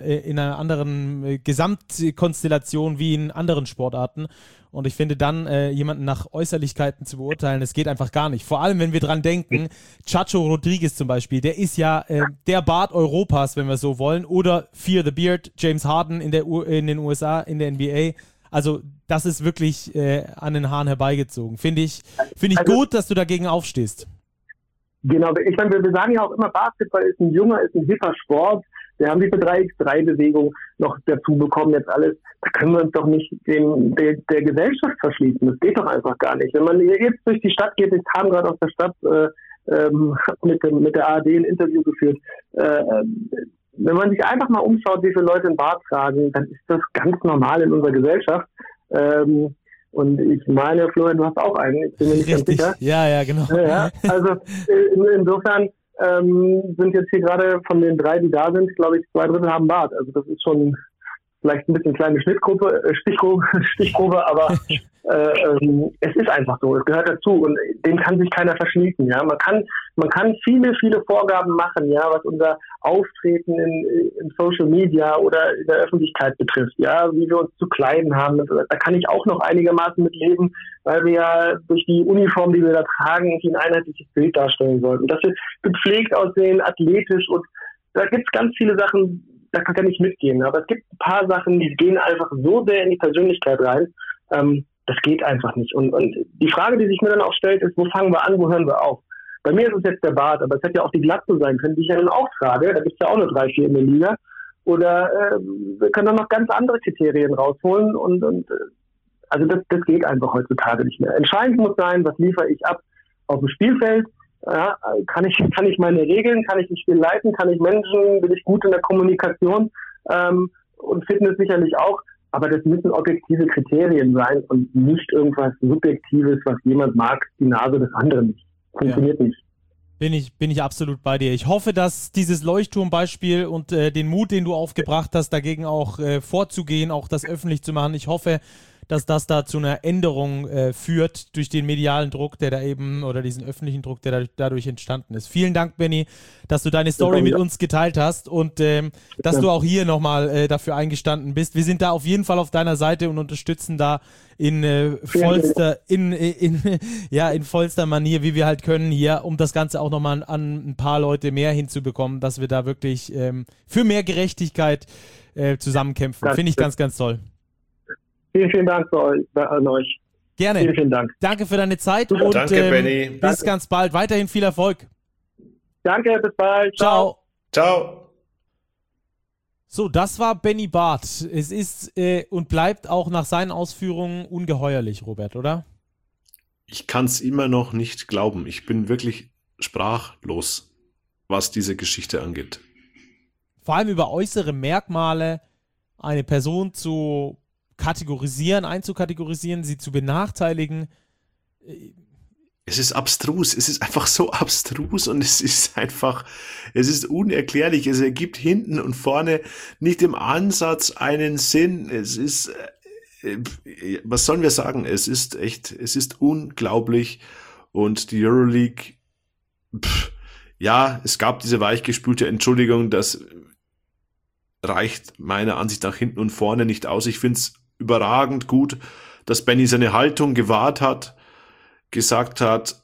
Gesamtkonstellation wie in anderen Sportarten. Und ich finde dann, jemanden nach Äußerlichkeiten zu beurteilen, das geht einfach gar nicht. Vor allem, wenn wir dran denken, Chacho Rodriguez zum Beispiel, der ist ja der Bart Europas, wenn wir so wollen, oder Fear the Beard, James Harden in den USA, in der NBA. Also das ist wirklich an den Haaren herbeigezogen. Finde ich gut, dass du dagegen aufstehst. Genau, ich meine, wir sagen ja auch immer, Basketball ist ein hipper Sport. Wir haben diese 3x3-Bewegung noch dazu bekommen, jetzt alles. Da können wir uns doch nicht der Gesellschaft verschließen. Das geht doch einfach gar nicht. Wenn man jetzt durch die Stadt geht, ich kam gerade aus der Stadt, mit der ARD ein Interview geführt, wenn man sich einfach mal umschaut, wie viele Leute einen Bart tragen, dann ist das ganz normal in unserer Gesellschaft. Und ich meine, Florian, du hast auch einen, ich bin mir nicht ganz sicher. Ja, genau. Ja, also insofern sind jetzt hier gerade von den 3, die da sind, glaube ich, 2/3 haben Bart. Also das ist schon vielleicht ein bisschen kleine Stichprobe, aber es ist einfach so, es gehört dazu und dem kann sich keiner verschließen. Ja, man kann viele Vorgaben machen, ja, was unser Auftreten in Social Media oder in der Öffentlichkeit betrifft, ja, wie wir uns zu kleiden haben. Da kann ich auch noch einigermaßen mit leben, weil wir ja durch die Uniform, die wir da tragen, ein einheitliches Bild darstellen sollten. Dass wir gepflegt aussehen, athletisch und da gibt es ganz viele Sachen, da kann ich mitgehen. Aber es gibt ein paar Sachen, die gehen einfach so sehr in die Persönlichkeit rein. Das geht einfach nicht. Und die Frage, die sich mir dann auch stellt, ist, wo fangen wir an, wo hören wir auf? Bei mir ist es jetzt der Bart, aber es hätte ja auch die Glatze sein können, die ich ja dann auch trage. Da gibt es ja auch nur 3, 4 in der Liga. Oder wir können dann noch ganz andere Kriterien rausholen. Also das geht einfach heutzutage nicht mehr. Entscheidend muss sein, was liefere ich ab auf dem Spielfeld. Ja, kann ich meine Regeln, kann ich ein Spiel leiten, kann ich Menschen, bin ich gut in der Kommunikation und Fitness sicherlich auch. Aber das müssen objektive Kriterien sein und nicht irgendwas Subjektives, was jemand mag, die Nase des anderen nicht. Funktioniert nicht. Bin ich absolut bei dir. Ich hoffe, dass dieses Leuchtturmbeispiel und den Mut, den du aufgebracht hast, dagegen auch vorzugehen, auch das öffentlich zu machen, ich hoffe, dass das da zu einer Änderung führt durch den medialen Druck, der da eben, oder diesen öffentlichen Druck, der dadurch entstanden ist. Vielen Dank, Benny, dass du deine Story mit uns geteilt hast und dass du auch hier nochmal dafür eingestanden bist. Wir sind da auf jeden Fall auf deiner Seite und unterstützen da in vollster Manier, wie wir halt können hier, um das Ganze auch nochmal an ein paar Leute mehr hinzubekommen, dass wir da wirklich für mehr Gerechtigkeit zusammenkämpfen. Finde ich ganz, ganz toll. Vielen Dank an euch. Gerne. Vielen Dank. Danke für deine Zeit und danke, Benny. Bis ganz bald. Weiterhin viel Erfolg. Danke, bis bald. Ciao. Ciao. So, das war Benny Barth. Es ist und bleibt auch nach seinen Ausführungen ungeheuerlich, Robert, oder? Ich kann es immer noch nicht glauben. Ich bin wirklich sprachlos, was diese Geschichte angeht. Vor allem über äußere Merkmale eine Person zu einzukategorisieren, sie zu benachteiligen. Es ist abstrus, es ist einfach so abstrus und es ist unerklärlich. Es ergibt hinten und vorne nicht im Ansatz einen Sinn. Es ist, was sollen wir sagen? Es ist unglaublich und die Euroleague, es gab diese weichgespülte Entschuldigung, das reicht meiner Ansicht nach hinten und vorne nicht aus. Ich finde es überragend gut, dass Benny seine Haltung gewahrt hat, gesagt hat,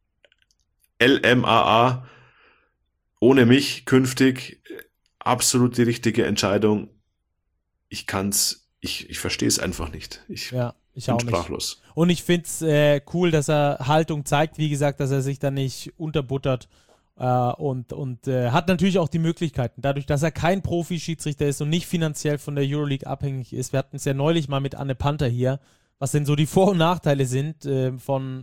LMAA, ohne mich künftig, absolut die richtige Entscheidung. Ich verstehe es einfach nicht. Ich bin sprachlos. Nicht. Und ich finde es cool, dass er Haltung zeigt, wie gesagt, dass er sich da nicht unterbuttert. Und hat natürlich auch die Möglichkeiten, dadurch, dass er kein Profi-Schiedsrichter ist und nicht finanziell von der Euroleague abhängig ist. Wir hatten es ja neulich mal mit Anne Panther hier, was denn so die Vor- und Nachteile sind von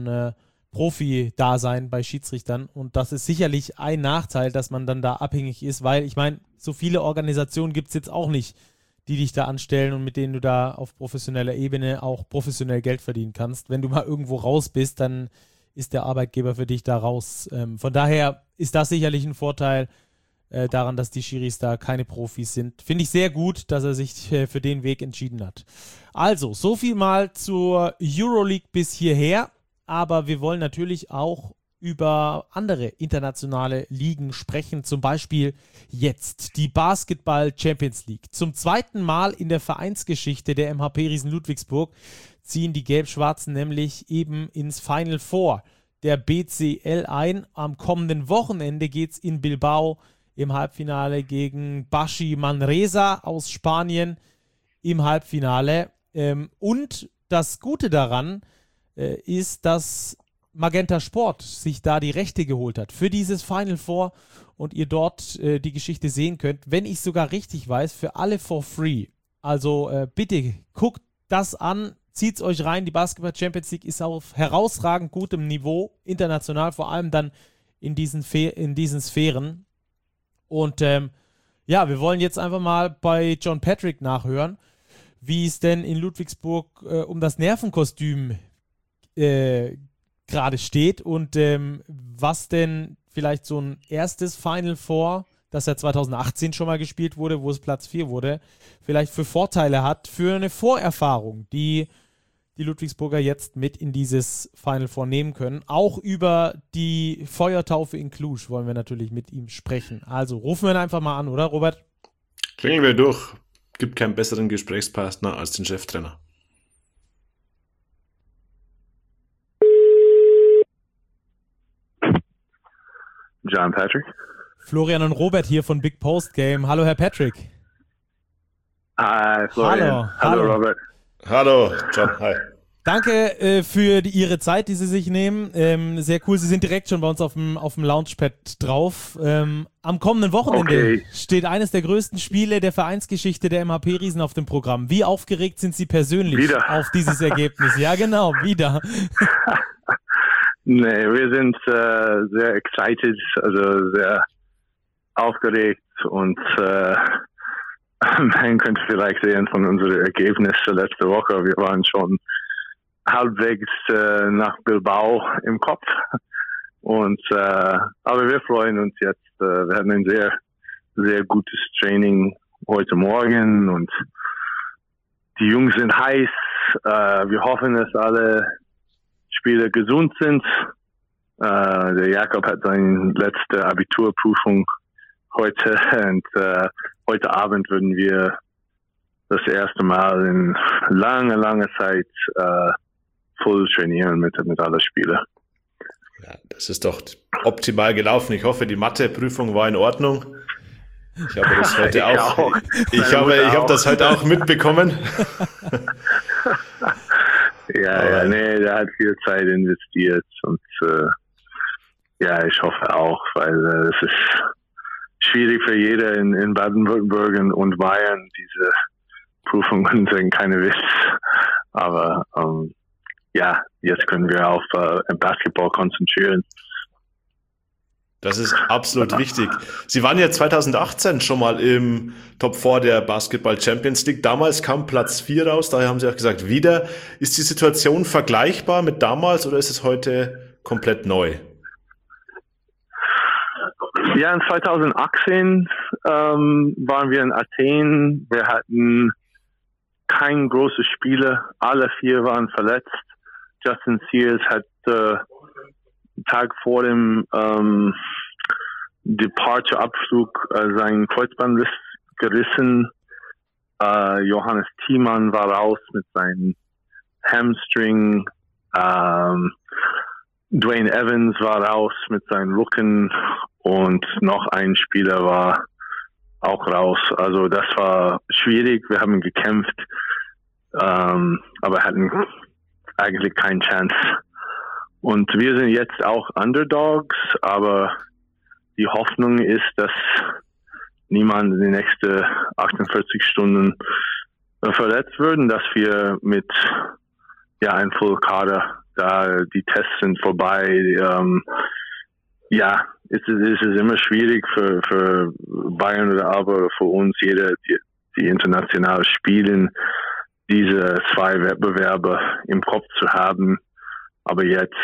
Profi-Dasein bei Schiedsrichtern. Und das ist sicherlich ein Nachteil, dass man dann da abhängig ist, weil ich meine, so viele Organisationen gibt es jetzt auch nicht, die dich da anstellen und mit denen du da auf professioneller Ebene auch professionell Geld verdienen kannst. Wenn du mal irgendwo raus bist, dann ist der Arbeitgeber für dich da raus. Von daher ist das sicherlich ein Vorteil daran, dass die Schiris da keine Profis sind. Finde ich sehr gut, dass er sich für den Weg entschieden hat. Also, so viel mal zur Euroleague bis hierher, aber wir wollen natürlich auch über andere internationale Ligen sprechen, zum Beispiel jetzt die Basketball Champions League. Zum zweiten Mal in der Vereinsgeschichte der MHP Riesen Ludwigsburg ziehen die Gelb-Schwarzen nämlich eben ins Final Four der BCL ein. Am kommenden Wochenende geht es in Bilbao im Halbfinale gegen Baxi Manresa aus Spanien im Halbfinale. Und das Gute daran ist, dass Magenta Sport sich da die Rechte geholt hat für dieses Final Four und ihr dort die Geschichte sehen könnt, wenn ich sogar richtig weiß, für alle for free. Also bitte guckt das an, zieht's euch rein. Die Basketball Champions League ist auf herausragend gutem Niveau, international, vor allem dann in diesen Sphären. Und wir wollen jetzt einfach mal bei John Patrick nachhören, wie es denn in Ludwigsburg um das Nervenkostüm gerade steht und was denn vielleicht so ein erstes Final Four, das ja 2018 schon mal gespielt wurde, wo es Platz 4 wurde, vielleicht für Vorteile hat, für eine Vorerfahrung, die Ludwigsburger jetzt mit in dieses Final Four nehmen können. Auch über die Feuertaufe in Cluj wollen wir natürlich mit ihm sprechen. Also rufen wir ihn einfach mal an, oder Robert? Klingeln wir durch. Gibt keinen besseren Gesprächspartner als den Cheftrainer. John Patrick. Florian und Robert hier von Big Post Game. Hallo, Herr Patrick. Hi, Florian. Hallo. Robert. Hallo, John. Hi. Danke für Ihre Zeit, die Sie sich nehmen. Sehr cool. Sie sind direkt schon bei uns auf dem Launchpad drauf. Am kommenden Wochenende steht eines der größten Spiele der Vereinsgeschichte der MHP-Riesen auf dem Programm. Wie aufgeregt sind Sie persönlich auf dieses Ergebnis? Ja, genau, wieder. Nee, wir sind sehr excited, also sehr aufgeregt und man könnte vielleicht sehen von unseren Ergebnissen letzte Woche, wir waren schon halbwegs nach Bilbao im Kopf. Und aber wir freuen uns jetzt. Wir hatten ein sehr, sehr gutes Training heute Morgen und die Jungs sind heiß. Wir hoffen, dass alle Spieler gesund sind. Der Jakob hat seine letzte Abiturprüfung heute und heute Abend würden wir das erste Mal in langer Zeit voll trainieren mit allen Spielern. Ja, das ist doch optimal gelaufen. Ich hoffe, die Mathe-Prüfung war in Ordnung. Ich habe das heute auch. Ich habe das heute auch mitbekommen. Ja, der hat viel Zeit investiert und ich hoffe auch, weil es ist schwierig für jeder in Baden-Württemberg und Bayern. Diese Prüfungen sind keine Witz, aber jetzt können wir auf Basketball konzentrieren. Das ist absolut wichtig. Sie waren ja 2018 schon mal im Top 4 der Basketball Champions League. Damals kam Platz 4 raus, daher haben Sie auch gesagt, wieder. Ist die Situation vergleichbar mit damals oder ist es heute komplett neu? Ja, in 2018 waren wir in Athen. Wir hatten kein großes Spieler. Alle 4 waren verletzt. Justin Sears hat Tag vor dem Departure-Abflug seinen Kreuzband gerissen. Johannes Thiemann war raus mit seinem Hamstring. Dwayne Evans war raus mit seinem Rücken und noch ein Spieler war auch raus. Also das war schwierig. Wir haben gekämpft, aber hatten eigentlich keine Chance. Und wir sind jetzt auch Underdogs, aber die Hoffnung ist, dass niemand in den nächsten 48 Stunden verletzt wird, dass wir mit einem Full-Kader, da die Tests sind vorbei. Es ist immer schwierig für Bayern oder aber für uns, die international spielen, diese 2 Wettbewerbe im Kopf zu haben. Aber jetzt,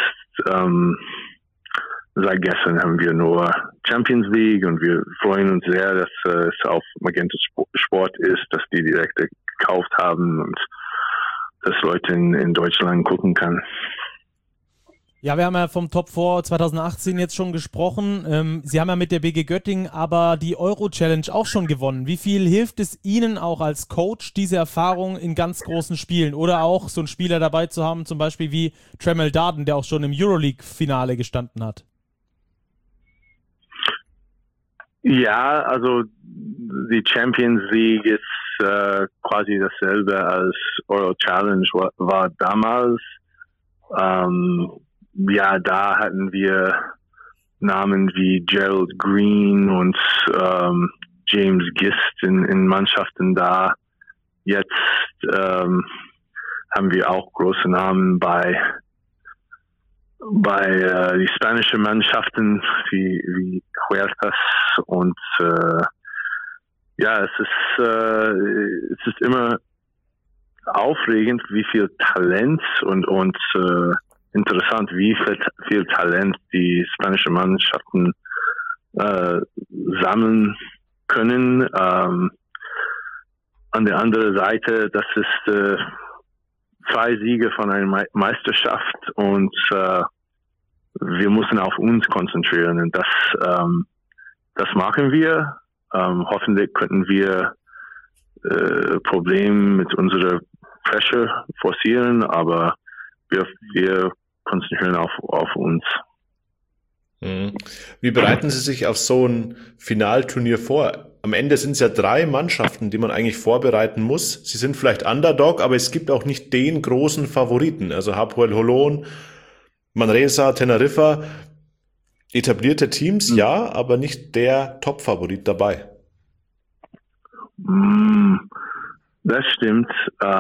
seit gestern haben wir nur Champions League und wir freuen uns sehr, dass es auf Magenta Sport ist, dass die direkt gekauft haben und dass Leute in Deutschland gucken kann. Ja, wir haben ja vom Top 4 2018 jetzt schon gesprochen. Sie haben ja mit der BG Göttingen aber die Euro-Challenge auch schon gewonnen. Wie viel hilft es Ihnen auch als Coach, diese Erfahrung in ganz großen Spielen oder auch so einen Spieler dabei zu haben, zum Beispiel wie Tremel Darden, der auch schon im Euroleague-Finale gestanden hat? Ja, also die Champions League ist quasi dasselbe als Euro Challenge war damals. Da hatten wir Namen wie Gerald Green und James Gist in Mannschaften da. Jetzt haben wir auch große Namen bei die spanischen Mannschaften wie Huertas und es ist immer aufregend, wie viel Talent und interessant, wie viel Talent die spanischen Mannschaften sammeln können. An der anderen Seite, das ist 2 Siege von einer Meisterschaft und wir müssen auf uns konzentrieren und das machen wir. Hoffentlich könnten wir Probleme mit unserer Pressure forcieren, aber wir konzentrieren auf uns. Wie bereiten Sie sich auf so ein Finalturnier vor? am Ende sind es ja 3 Mannschaften, die man eigentlich vorbereiten muss. Sie sind vielleicht Underdog, aber es gibt auch nicht den großen Favoriten. Also Hapoel Holon, Manresa, Teneriffa, etablierte Teams, ja, aber nicht der Top-Favorit dabei. Das stimmt.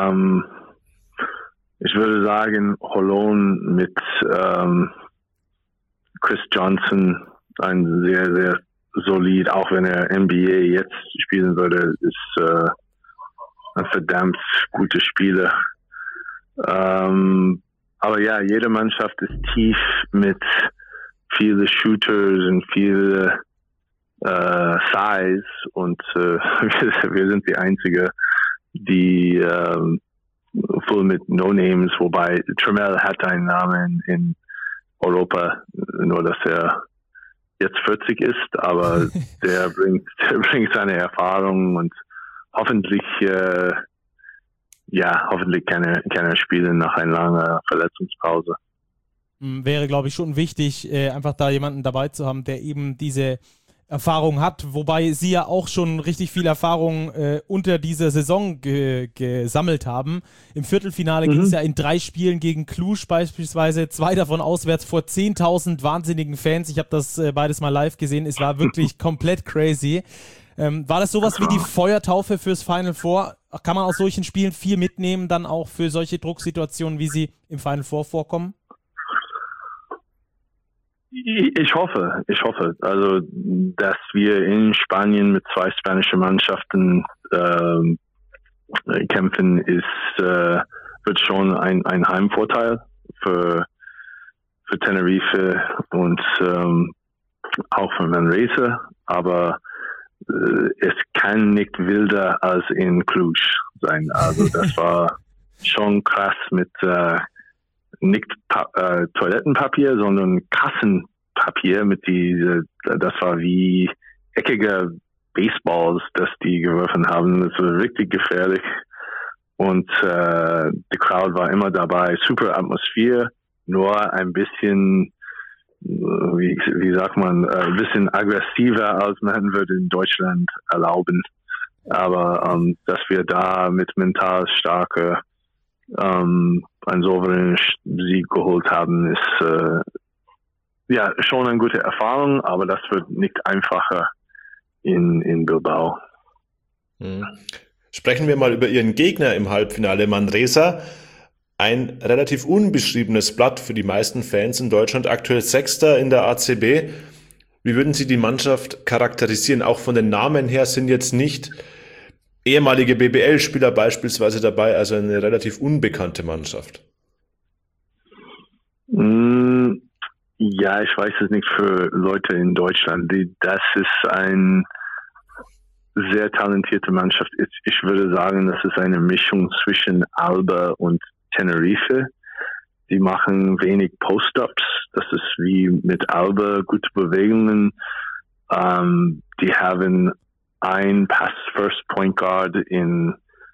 Ich würde sagen, Holon mit Chris Johnson, ein sehr, sehr solid, auch wenn er NBA jetzt spielen würde, ist ein verdammt guter Spieler. Aber ja, jede Mannschaft ist tief mit viele Shooters und viele Size und wir sind die Einzige, die voll mit No-Names, wobei Trammell hat einen Namen in Europa, nur dass er jetzt 40 ist, aber der bringt seine Erfahrung und hoffentlich kann er spielen nach einer langen Verletzungspause. Wäre, glaube ich, schon wichtig, einfach da jemanden dabei zu haben, der eben diese Erfahrung hat, wobei sie ja auch schon richtig viel Erfahrung unter dieser Saison gesammelt haben. Im Viertelfinale ging es ja in 3 Spielen gegen Cluj beispielsweise, 2 davon auswärts vor 10.000 wahnsinnigen Fans. Ich habe das beides mal live gesehen, es war wirklich komplett crazy. War das sowas wie die Feuertaufe fürs Final Four? Kann man aus solchen Spielen viel mitnehmen, dann auch für solche Drucksituationen, wie sie im Final Four vorkommen? Ich hoffe, also, dass wir in Spanien mit 2 spanischen Mannschaften kämpfen, wird schon ein Heimvorteil für Tenerife und auch für Manresa, aber es kann nicht wilder als in Cluj sein. Also das war schon krass mit nicht Toilettenpapier, sondern Kassenpapier mit das war wie eckige Baseballs, das die geworfen haben. Das war richtig gefährlich. Und die Crowd war immer dabei. Super Atmosphäre, nur ein bisschen, wie sagt man, ein bisschen aggressiver, als man würde in Deutschland erlauben. Aber dass wir da mit mental starke einen souveränen Sieg geholt haben, ist schon eine gute Erfahrung, aber das wird nicht einfacher in Bilbao. Sprechen wir mal über Ihren Gegner im Halbfinale, Manresa. Ein relativ unbeschriebenes Blatt für die meisten Fans in Deutschland, aktuell 6. in der ACB. Wie würden Sie die Mannschaft charakterisieren? Auch von den Namen her sind jetzt nicht ehemalige BBL-Spieler beispielsweise dabei, also eine relativ unbekannte Mannschaft. Ja, ich weiß es nicht für Leute in Deutschland. Das ist eine sehr talentierte Mannschaft. Ich würde sagen, das ist eine Mischung zwischen Alba und Tenerife. Die machen wenig Post-Ups. Das ist wie mit Alba, gute Bewegungen. Die haben ein Pass-First Point Guard in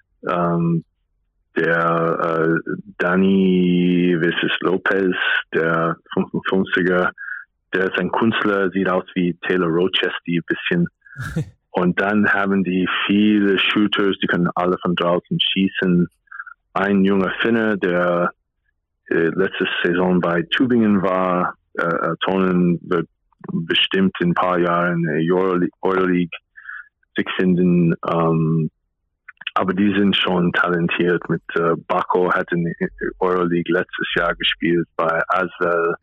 der Dani Lopez, der 55er, der ist ein Künstler, sieht aus wie Taylor Rochester ein bisschen. Und dann haben die viele Shooters, die können alle von draußen schießen. Ein junger Finne, der letzte Saison bei Tübingen war, Tonen wird bestimmt in ein paar Jahren in der Euroleague sich finden. Aber die sind schon talentiert. Mit Bako hat in der Euroleague letztes Jahr gespielt bei Asvel.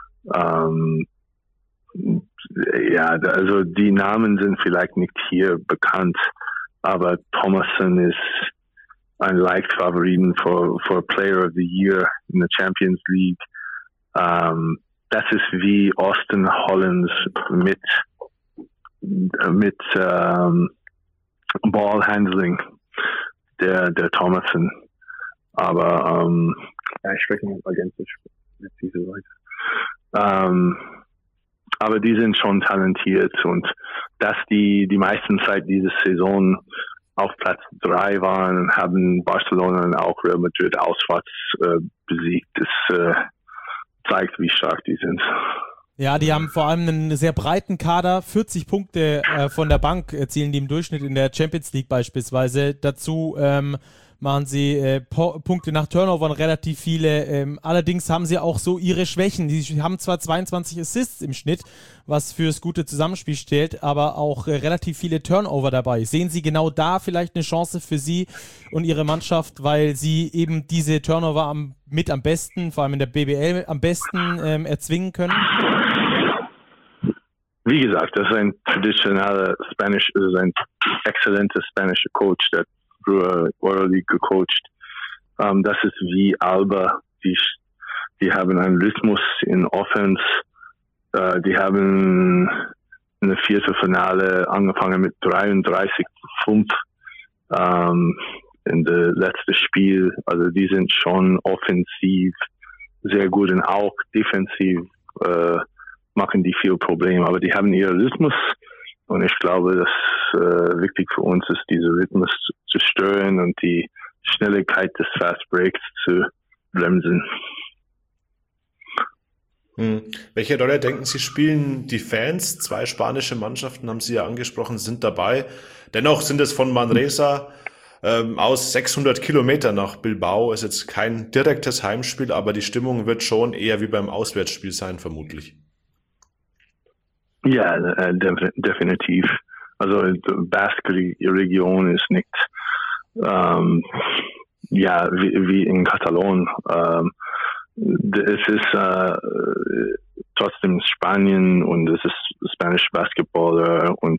Also die Namen sind vielleicht nicht hier bekannt, aber Thomason ist ein leicht Favoriten für Player of the Year in der Champions League. Das ist wie Austin Hollins mit Ballhandling, der Thomason. Aber ich spreche nicht ergänzlich mit diesen Leuten. Aber die sind schon talentiert und dass die meisten Zeit diese Saison auf Platz 3 waren und haben Barcelona und auch Real Madrid auswärts besiegt, das zeigt, wie stark die sind. Ja, die haben vor allem einen sehr breiten Kader, 40 Punkte von der Bank erzielen die im Durchschnitt in der Champions League beispielsweise. Dazu machen sie Punkte nach Turnovern relativ viele. Allerdings haben sie auch so ihre Schwächen. Die haben zwar 22 Assists im Schnitt, was fürs gute Zusammenspiel stellt, aber auch relativ viele Turnover dabei. Sehen Sie genau da vielleicht eine Chance für Sie und Ihre Mannschaft, weil Sie eben diese Turnover am besten, vor allem in der BBL, am besten erzwingen können? Wie gesagt, das ist ein exzellenter spanischer Coach, der früher Euroleague gecoacht. Das ist wie Alba. Die haben einen Rhythmus in Offense. Die haben in der Viertelfinale angefangen mit 33-5 in der letzten Spiel. Also die sind schon offensiv sehr gut und auch defensiv machen die viel Probleme. Aber die haben ihren Rhythmus. Und ich glaube, dass wichtig für uns ist, diesen Rhythmus zu stören und die Schnelligkeit des Fast Breaks zu bremsen. Welche Rolle denken Sie, spielen die Fans? 2 spanische Mannschaften, haben Sie ja angesprochen, sind dabei. Dennoch sind es von Manresa aus 600 Kilometer nach Bilbao. Ist jetzt kein direktes Heimspiel, aber die Stimmung wird schon eher wie beim Auswärtsspiel sein, vermutlich. Ja, definitiv. Also die Basque-Region ist nicht wie in Katalonien. Es ist trotzdem Spanien und es ist Spanish Basketballer und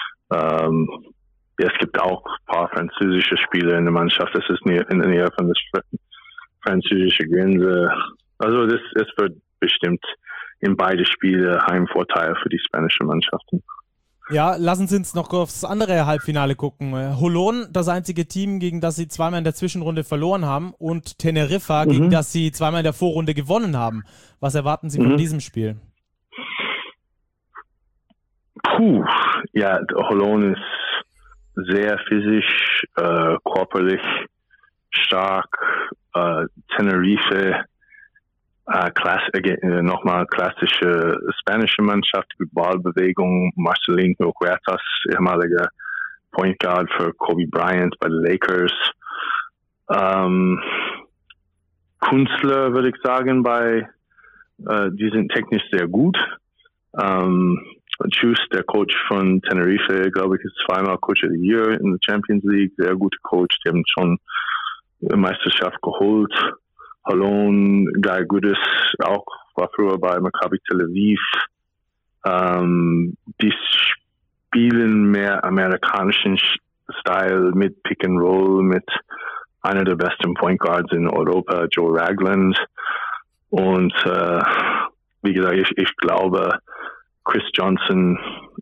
es gibt auch ein paar französische Spieler in der Mannschaft. Es ist in der Nähe von der französischen Grenze. Also es wird bestimmt in beide Spiele Heimvorteil für die spanischen Mannschaften. Ja, lassen Sie uns noch aufs andere Halbfinale gucken. Holon, das einzige Team, gegen das Sie zweimal in der Zwischenrunde verloren haben, und Teneriffa, gegen das Sie zweimal in der Vorrunde gewonnen haben. Was erwarten Sie von diesem Spiel? Ja, Holon ist sehr physisch, körperlich stark. Tenerife, nochmal klassische spanische Mannschaft mit Ballbewegung. Marcelino Huertas, ehemaliger Point Guard für Kobe Bryant bei den Lakers. Künstler, würde ich sagen, die sind technisch sehr gut. Chus, der Coach von Tenerife, glaube ich, ist zweimal Coach of the Year in der Champions League. Sehr guter Coach. Die haben schon eine Meisterschaft geholt. Holon, Guy Goodes, auch war früher bei Maccabi Tel Aviv. Die spielen mehr amerikanischen Style mit Pick and Roll, mit einer der besten Point Guards in Europa, Joe Ragland. Und wie gesagt, ich glaube, Chris Johnson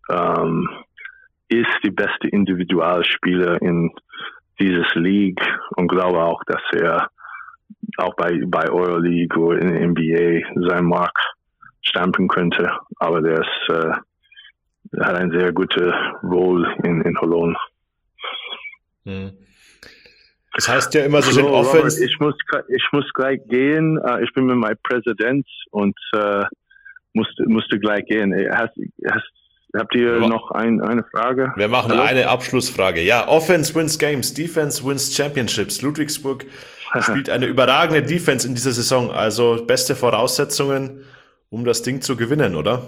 ist die beste Individualspieler in dieses League und glaube auch, dass er auch bei Euroleague oder in der NBA seinen Mark stampen könnte. Aber der hat eine sehr gute Rolle in Holon. Das heißt ja immer, so sind Offense. Ich muss gleich gehen. Ich bin mit meinem Präsident und musste gleich gehen. Habt ihr noch eine Frage? Wir machen eine Abschlussfrage. Ja, Offense wins Games, Defense wins Championships. Ludwigsburg spielt eine überragende Defense in dieser Saison. Also beste Voraussetzungen, um das Ding zu gewinnen, oder?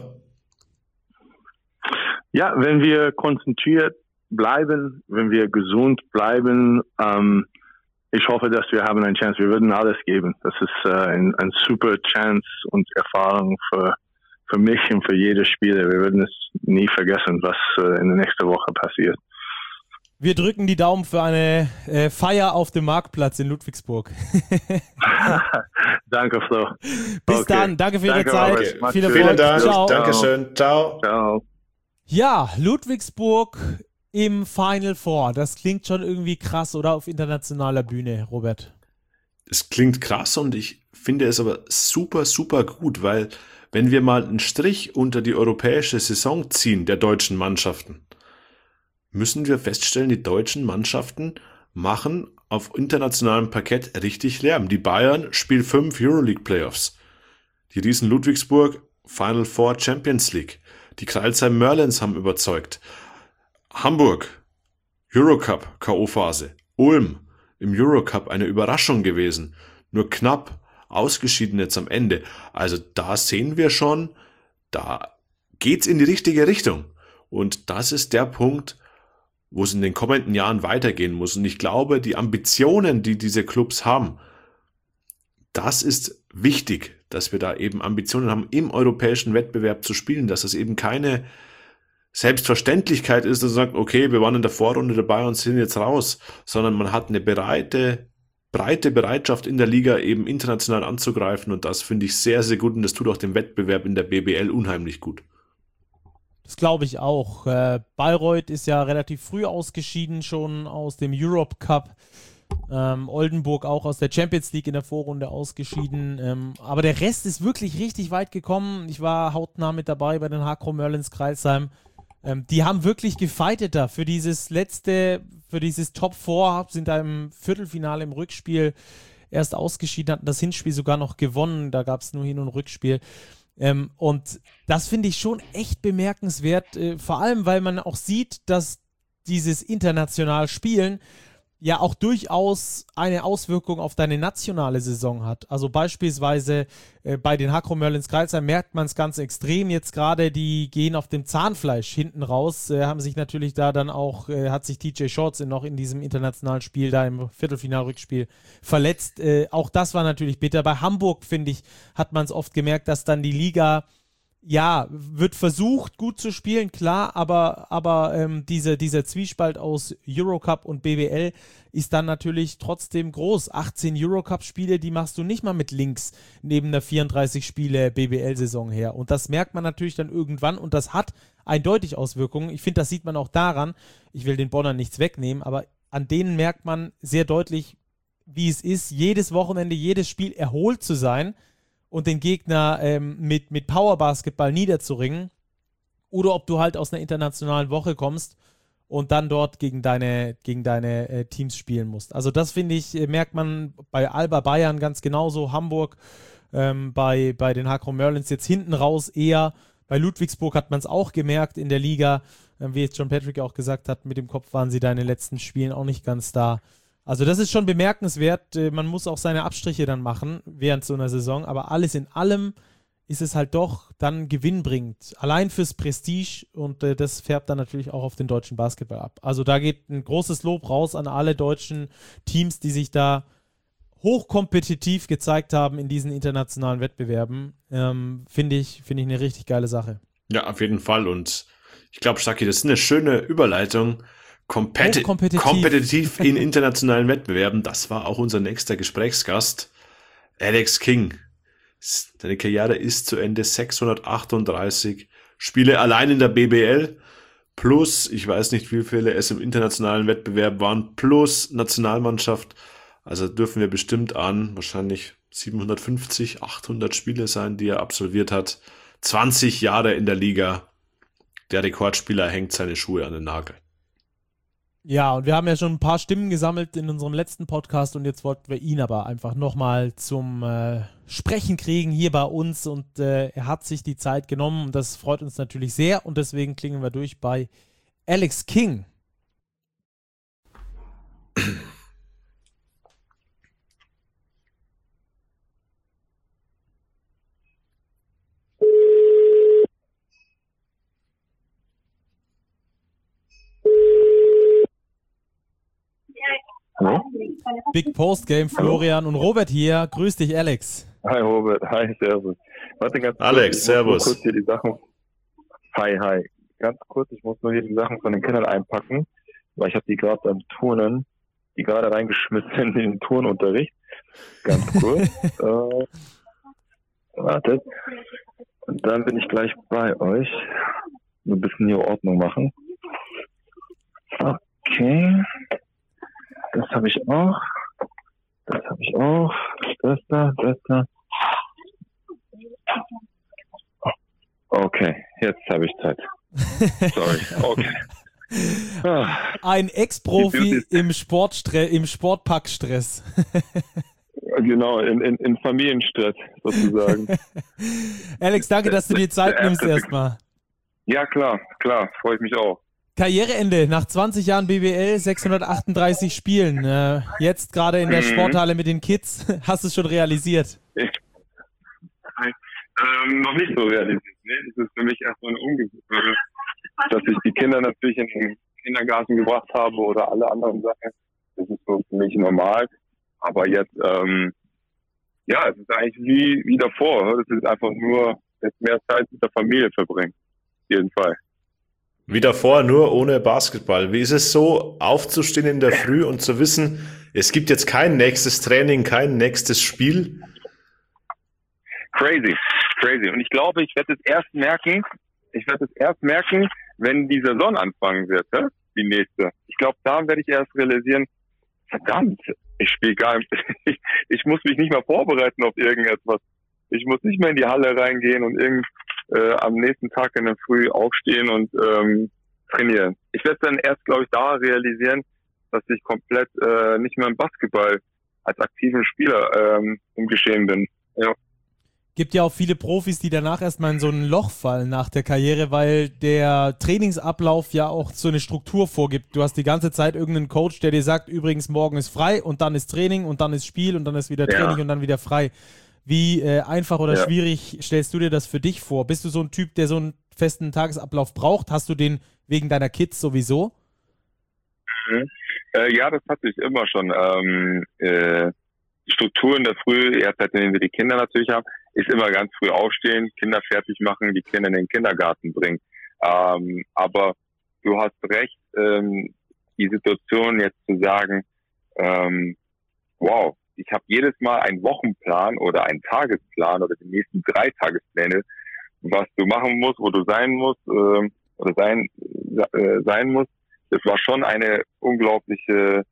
Ja, wenn wir konzentriert bleiben, wenn wir gesund bleiben, ich hoffe, dass wir haben eine Chance. Wir würden alles geben. Das ist ein super Chance und Erfahrung für mich und für jede Spieler. Wir würden es nie vergessen, was in der nächsten Woche passiert. Wir drücken die Daumen für eine Feier auf dem Marktplatz in Ludwigsburg. Danke, Flo. Bis dann. Danke für Ihre Zeit. Viel Erfolg. Vielen Dank. Ciao. Dankeschön. Ciao. Ciao. Ja, Ludwigsburg im Final Four. Das klingt schon irgendwie krass, oder? Auf internationaler Bühne, Robert. Es klingt krass und ich finde es aber super, super gut, weil wenn wir mal einen Strich unter die europäische Saison ziehen der deutschen Mannschaften, müssen wir feststellen, die deutschen Mannschaften machen auf internationalem Parkett richtig Lärm. Die Bayern spielen 5 Euroleague Playoffs. Die Riesen Ludwigsburg Final Four Champions League. Die Crailsheim Merlins haben überzeugt. Hamburg, Eurocup, K.O.-Phase. Ulm, im Eurocup eine Überraschung gewesen. Nur knapp ausgeschieden jetzt am Ende. Also da sehen wir schon, da geht's in die richtige Richtung. Und das ist der Punkt, wo es in den kommenden Jahren weitergehen muss. Und ich glaube, die Ambitionen, die diese Clubs haben, das ist wichtig, dass wir da eben Ambitionen haben, im europäischen Wettbewerb zu spielen, dass es eben keine Selbstverständlichkeit ist, dass man sagt, okay, wir waren in der Vorrunde dabei und sind jetzt raus, sondern man hat eine breite Bereitschaft in der Liga eben international anzugreifen und das finde ich sehr, sehr gut und das tut auch dem Wettbewerb in der BBL unheimlich gut. Das glaube ich auch. Bayreuth ist ja relativ früh ausgeschieden, schon aus dem Europe Cup. Oldenburg auch aus der Champions League in der Vorrunde ausgeschieden. Aber der Rest ist wirklich richtig weit gekommen. Ich war hautnah mit dabei bei den Hakro Merlins Crailsheim. Die haben wirklich gefightet da für dieses Top 4, sind da im Viertelfinale im Rückspiel erst ausgeschieden, hatten das Hinspiel sogar noch gewonnen. Da gab es nur Hin- und Rückspiel. Und das finde ich schon echt bemerkenswert, vor allem, weil man auch sieht, dass dieses international Spielen ja auch durchaus eine Auswirkung auf deine nationale Saison hat. Also beispielsweise bei den Hakro Merlins Crailsheim merkt man es ganz extrem jetzt gerade, die gehen auf dem Zahnfleisch hinten raus, haben sich natürlich da dann auch, hat sich TJ Shorts noch in diesem internationalen Spiel da im Viertelfinalrückspiel verletzt. Auch das war natürlich bitter. Bei Hamburg, finde ich, hat man es oft gemerkt, dass dann die Liga wird versucht, gut zu spielen, klar, aber dieser Zwiespalt aus Eurocup und BBL ist dann natürlich trotzdem groß. 18 Eurocup-Spiele, die machst du nicht mal mit links neben der 34-Spiele-BBL-Saison her. Und das merkt man natürlich dann irgendwann und das hat eindeutig Auswirkungen. Ich finde, das sieht man auch daran, ich will den Bonnern nichts wegnehmen, aber an denen merkt man sehr deutlich, wie es ist, jedes Wochenende, jedes Spiel erholt zu sein und den Gegner mit Powerbasketball niederzuringen oder ob du halt aus einer internationalen Woche kommst und dann dort gegen deine Teams spielen musst. Also das, finde ich, merkt man bei Alba Bayern ganz genauso, Hamburg, bei den Hakro Merlins jetzt hinten raus eher. Bei Ludwigsburg hat man es auch gemerkt in der Liga, wie jetzt John Patrick auch gesagt hat, mit dem Kopf waren sie da in den letzten Spielen auch nicht ganz da. Also das ist schon bemerkenswert, man muss auch seine Abstriche dann machen während so einer Saison, aber alles in allem ist es halt doch dann gewinnbringend, allein fürs Prestige und das färbt dann natürlich auch auf den deutschen Basketball ab. Also da geht ein großes Lob raus an alle deutschen Teams, die sich da hochkompetitiv gezeigt haben in diesen internationalen Wettbewerben, finde ich eine richtig geile Sache. Ja, auf jeden Fall und ich glaube, Stacki, das ist eine schöne Überleitung. Kompetitiv in internationalen Wettbewerben. Das war auch unser nächster Gesprächsgast, Alex King. Seine Karriere ist zu Ende, 638 Spiele allein in der BBL, plus, ich weiß nicht, wie viele es im internationalen Wettbewerb waren, plus Nationalmannschaft. Also dürfen wir bestimmt an wahrscheinlich 750, 800 Spiele sein, die er absolviert hat. 20 Jahre in der Liga. Der Rekordspieler hängt seine Schuhe an den Nagel. Ja, und wir haben ja schon ein paar Stimmen gesammelt in unserem letzten Podcast und jetzt wollten wir ihn aber einfach nochmal zum Sprechen kriegen hier bei uns und er hat sich die Zeit genommen und das freut uns natürlich sehr und deswegen klingen wir durch bei Alex King. Hallo? Big Post Game, Florian und Robert hier. Grüß dich, Alex. Hi Robert, hi, servus. Warte ganz kurz, Alex, servus. Kurz hier die Sachen. Hi. Ganz kurz, ich muss nur hier die Sachen von den Kindern einpacken, weil ich habe die gerade beim Turnen, die gerade reingeschmissen in den Turnunterricht. Ganz kurz. Wartet. Und dann bin ich gleich bei euch. Nur ein bisschen hier Ordnung machen. Okay. Das habe ich auch. Das da. Okay, jetzt habe ich Zeit. Sorry. Okay. Ein Ex-Profi im Sportpackstress. Genau, in Familienstress sozusagen. Alex, danke, dass du dir Zeit nimmst erstmal. Ja, klar, freue ich mich auch. Karriereende nach 20 Jahren BBL, 638 Spielen. Jetzt gerade in der Sporthalle mit den Kids. Hast du es schon realisiert? Noch nicht so realisiert. Ne? Das ist für mich erstmal eine Ungewöhnung, dass ich die Kinder natürlich in den Kindergarten gebracht habe oder alle anderen Sachen. Das ist so für mich normal. Aber jetzt, es ist eigentlich wie davor. Es ist einfach nur jetzt mehr Zeit mit der Familie verbringen. Auf jeden Fall. Wie davor, nur ohne Basketball. Wie ist es so, aufzustehen in der Früh und zu wissen, es gibt jetzt kein nächstes Training, kein nächstes Spiel? Crazy. Und ich glaube, ich werde es erst merken, wenn die Saison anfangen wird, die nächste. Ich glaube, da werde ich erst realisieren, verdammt, ich spiele gar nicht. Ich muss mich nicht mehr vorbereiten auf irgendetwas. Ich muss nicht mehr in die Halle reingehen und am nächsten Tag in der Früh aufstehen und trainieren. Ich werde dann erst, glaube ich, da realisieren, dass ich komplett nicht mehr im Basketball als aktiven Spieler im Geschehen bin. Ja. Gibt ja auch viele Profis, die danach erstmal in so ein Loch fallen nach der Karriere, weil der Trainingsablauf ja auch so eine Struktur vorgibt. Du hast die ganze Zeit irgendeinen Coach, der dir sagt, übrigens morgen ist frei und dann ist Training und dann ist Spiel und dann ist wieder Training und dann wieder frei. Wie einfach oder schwierig stellst du dir das für dich vor? Bist du so ein Typ, der so einen festen Tagesablauf braucht? Hast du den wegen deiner Kids sowieso? Ja, das hatte ich immer schon. Die Struktur in der Früh, erst seitdem wir die Kinder natürlich haben, ist immer ganz früh aufstehen, Kinder fertig machen, die Kinder in den Kindergarten bringen. Aber du hast recht, die Situation jetzt zu sagen, wow, ich habe jedes Mal einen Wochenplan oder einen Tagesplan oder die nächsten 3 Tagespläne, was du machen musst, wo du sein musst oder sein musst. Das war schon eine unglaubliche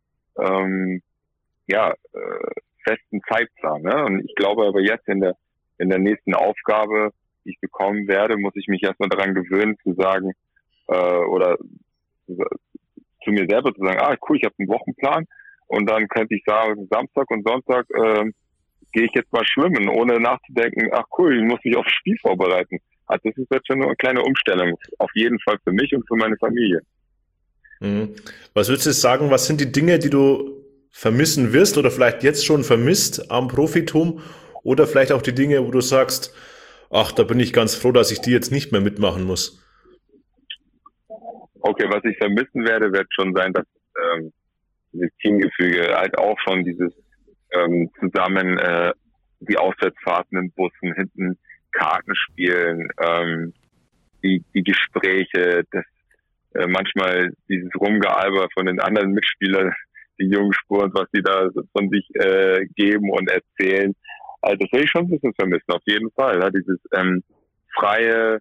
festen Zeitplan. Ne? Und ich glaube aber jetzt in der nächsten Aufgabe, die ich bekommen werde, muss ich mich erstmal daran gewöhnen zu sagen oder zu mir selber zu sagen, cool, ich habe einen Wochenplan und dann könnte ich sagen, Samstag und Sonntag gehe ich jetzt mal schwimmen, ohne nachzudenken, cool, ich muss mich aufs Spiel vorbereiten. Also das ist jetzt schon eine kleine Umstellung, auf jeden Fall für mich und für meine Familie. Was würdest du sagen, was sind die Dinge, die du vermissen wirst oder vielleicht jetzt schon vermisst am Profitum oder vielleicht auch die Dinge, wo du sagst, da bin ich ganz froh, dass ich die jetzt nicht mehr mitmachen muss? Okay, was ich vermissen werde, wird schon sein, dass dieses Teamgefüge, halt auch schon dieses zusammen die Auswärtsfahrten in Bussen, hinten Karten spielen, die Gespräche, das manchmal dieses Rumgealber von den anderen Mitspielern, die jungen Spuren, was die da von sich geben und erzählen. Also das will ich schon ein bisschen vermissen, auf jeden Fall. Ja, dieses freie,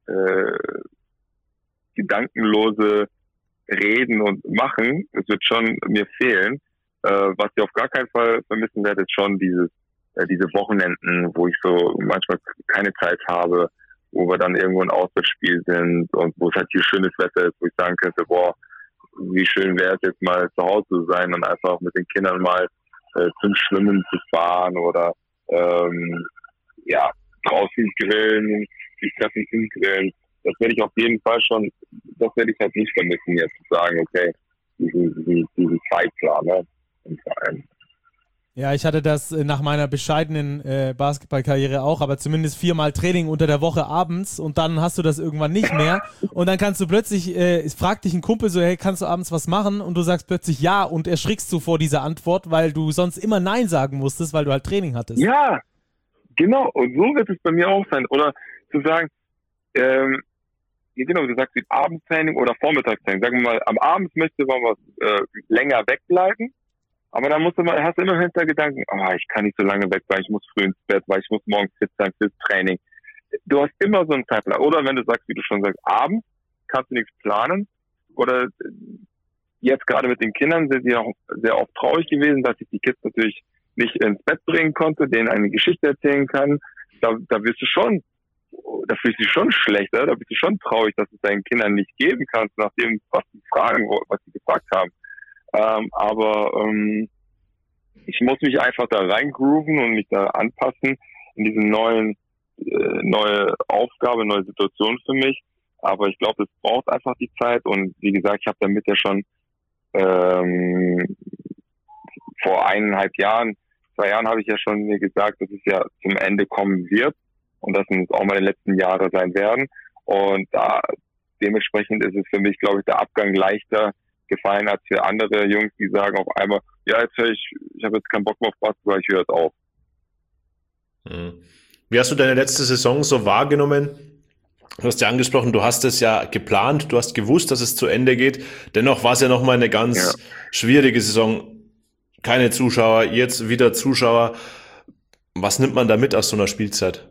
gedankenlose Reden und Machen, das wird schon mir fehlen. Was ich auf gar keinen Fall vermissen werde, ist schon diese Wochenenden, wo ich so manchmal keine Zeit habe, wo wir dann irgendwo ein Auswärtsspiel sind und wo es halt hier schönes Wetter ist, wo ich sagen könnte, boah, wie schön wäre es jetzt mal zu Hause zu sein und einfach mit den Kindern mal zum Schwimmen zu fahren oder draußen grillen, die Treffen zum Grillen. Das werde ich auf jeden Fall schon, das werde ich halt nicht vermissen, jetzt zu sagen, okay, diesen Zeitplan, ne, im Verein. Ja, ich hatte das nach meiner bescheidenen Basketballkarriere auch, aber zumindest 4-mal Training unter der Woche abends und dann hast du das irgendwann nicht mehr und dann kannst du plötzlich, es fragt dich ein Kumpel so, hey, kannst du abends was machen? Und du sagst plötzlich ja und erschrickst du vor dieser Antwort, weil du sonst immer Nein sagen musstest, weil du halt Training hattest. Ja, genau, und so wird es bei mir auch sein. Oder zu sagen, genau, du sagst Abendtraining oder Vormittagstraining. Sagen wir mal, am Abend möchte man was länger wegbleiben. Aber dann hast du immer Hintergedanken, ich kann nicht so lange weg, weil ich muss früh ins Bett, weil ich muss morgens fit sein fürs Training. Du hast immer so einen Zeitplan. Oder wenn du sagst, wie du schon sagst, abends kannst du nichts planen. Oder jetzt gerade mit den Kindern sind sie auch sehr oft traurig gewesen, dass ich die Kids natürlich nicht ins Bett bringen konnte, denen eine Geschichte erzählen kann. Da fühlst du dich schon schlecht, da bist du schon traurig, dass du es deinen Kindern nicht geben kannst, nachdem, was sie gefragt haben. ich muss mich einfach da reingrooven und mich da anpassen in diesen neue Aufgabe, neue Situation für mich. Aber ich glaube, es braucht einfach die Zeit und wie gesagt, ich habe damit ja schon vor 2 Jahren habe ich ja schon mir gesagt, dass es ja zum Ende kommen wird und dass es auch meine letzten Jahre sein werden. Und dementsprechend ist es für mich, glaube ich, der Abgang leichter gefallen als für andere Jungs, die sagen auf einmal, ja, jetzt ich habe jetzt keinen Bock mehr auf Basketball, ich höre jetzt auf. Wie hast du deine letzte Saison so wahrgenommen? Du hast ja angesprochen, du hast es ja geplant, du hast gewusst, dass es zu Ende geht. Dennoch war es ja nochmal eine ganz schwierige Saison. Keine Zuschauer, jetzt wieder Zuschauer. Was nimmt man da mit aus so einer Spielzeit?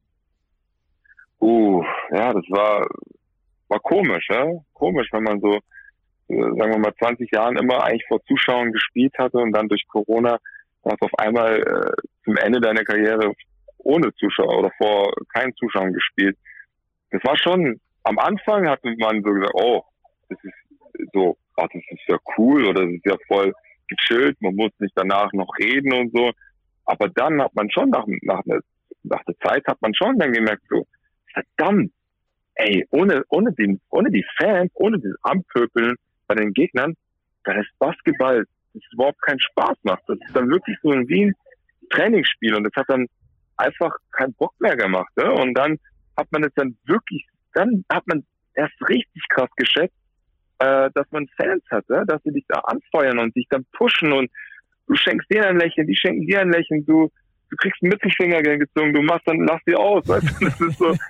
Ja, das war komisch, ja? Komisch, wenn man so, sagen wir mal, 20 Jahren immer eigentlich vor Zuschauern gespielt hatte und dann durch Corona hast du auf einmal zum Ende deiner Karriere ohne Zuschauer oder vor keinen Zuschauern gespielt. Das war schon, am Anfang hat man so gesagt, das ist so, das ist ja cool oder das ist ja voll gechillt, man muss nicht danach noch reden und so. Aber dann hat man schon nach der Zeit hat man schon dann gemerkt, so, verdammt, ey, ohne die Fans, ohne dieses Anpöbeln bei den Gegnern, dann ist Basketball, das überhaupt keinen Spaß macht. Das ist dann wirklich so wie ein Trainingsspiel und das hat dann einfach keinen Bock mehr gemacht. Ne? Und dann hat man es dann hat man erst richtig krass geschätzt, dass man Fans hat, dass sie dich da anfeuern und dich dann pushen und du schenkst denen ein Lächeln, die schenken dir ein Lächeln, du kriegst einen Mittelfinger gezogen, du machst dann, lass die aus, weißt du, das ist so,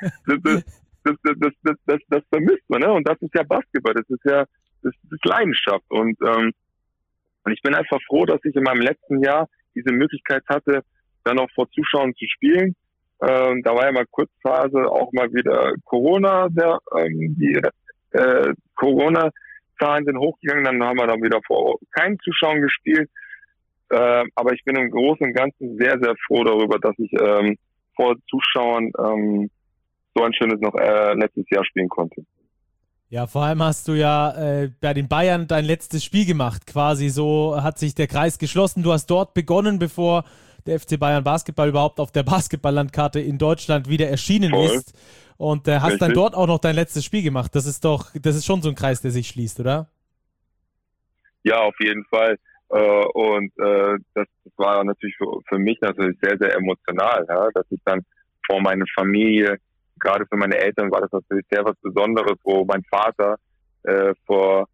das vermisst man, ne? Und das ist ja Basketball, das ist Leidenschaft und ich bin einfach froh, dass ich in meinem letzten Jahr diese Möglichkeit hatte, dann auch vor Zuschauern zu spielen. Da war ja mal Kurzphase auch mal wieder Corona, die Corona-Zahlen sind hochgegangen, dann haben wir dann wieder vor keinen Zuschauern gespielt. Aber ich bin im Großen und Ganzen sehr, sehr froh darüber, dass ich vor Zuschauern so ein schönes noch letztes Jahr spielen konnte. Ja, vor allem hast du ja bei den Bayern dein letztes Spiel gemacht. Quasi so hat sich der Kreis geschlossen. Du hast dort begonnen, bevor der FC Bayern Basketball überhaupt auf der Basketballlandkarte in Deutschland wieder erschienen ist. Und hast dann dort auch noch dein letztes Spiel gemacht. Das ist schon so ein Kreis, der sich schließt, oder? Ja, auf jeden Fall. Das war natürlich für mich natürlich sehr, sehr emotional, ja? Dass ich dann vor meiner Familie, gerade für meine Eltern war das natürlich sehr was Besonderes, wo mein Vater vor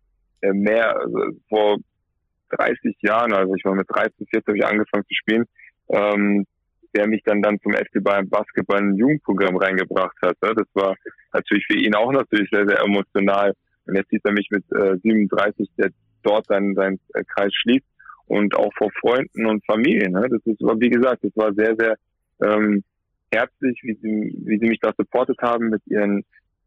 30 Jahren, also ich war mit 13, 14 habe ich angefangen zu spielen, der mich dann zum FC Bayern Basketball ein Jugendprogramm reingebracht hat. Ja? Das war natürlich für ihn auch natürlich sehr, sehr emotional. Und jetzt sieht er mich mit 37, der dort seinen Kreis schließt und auch vor Freunden und Familien. Ne? Das ist, wie gesagt, das war sehr, sehr herzlich, wie sie mich da supportet haben mit ihren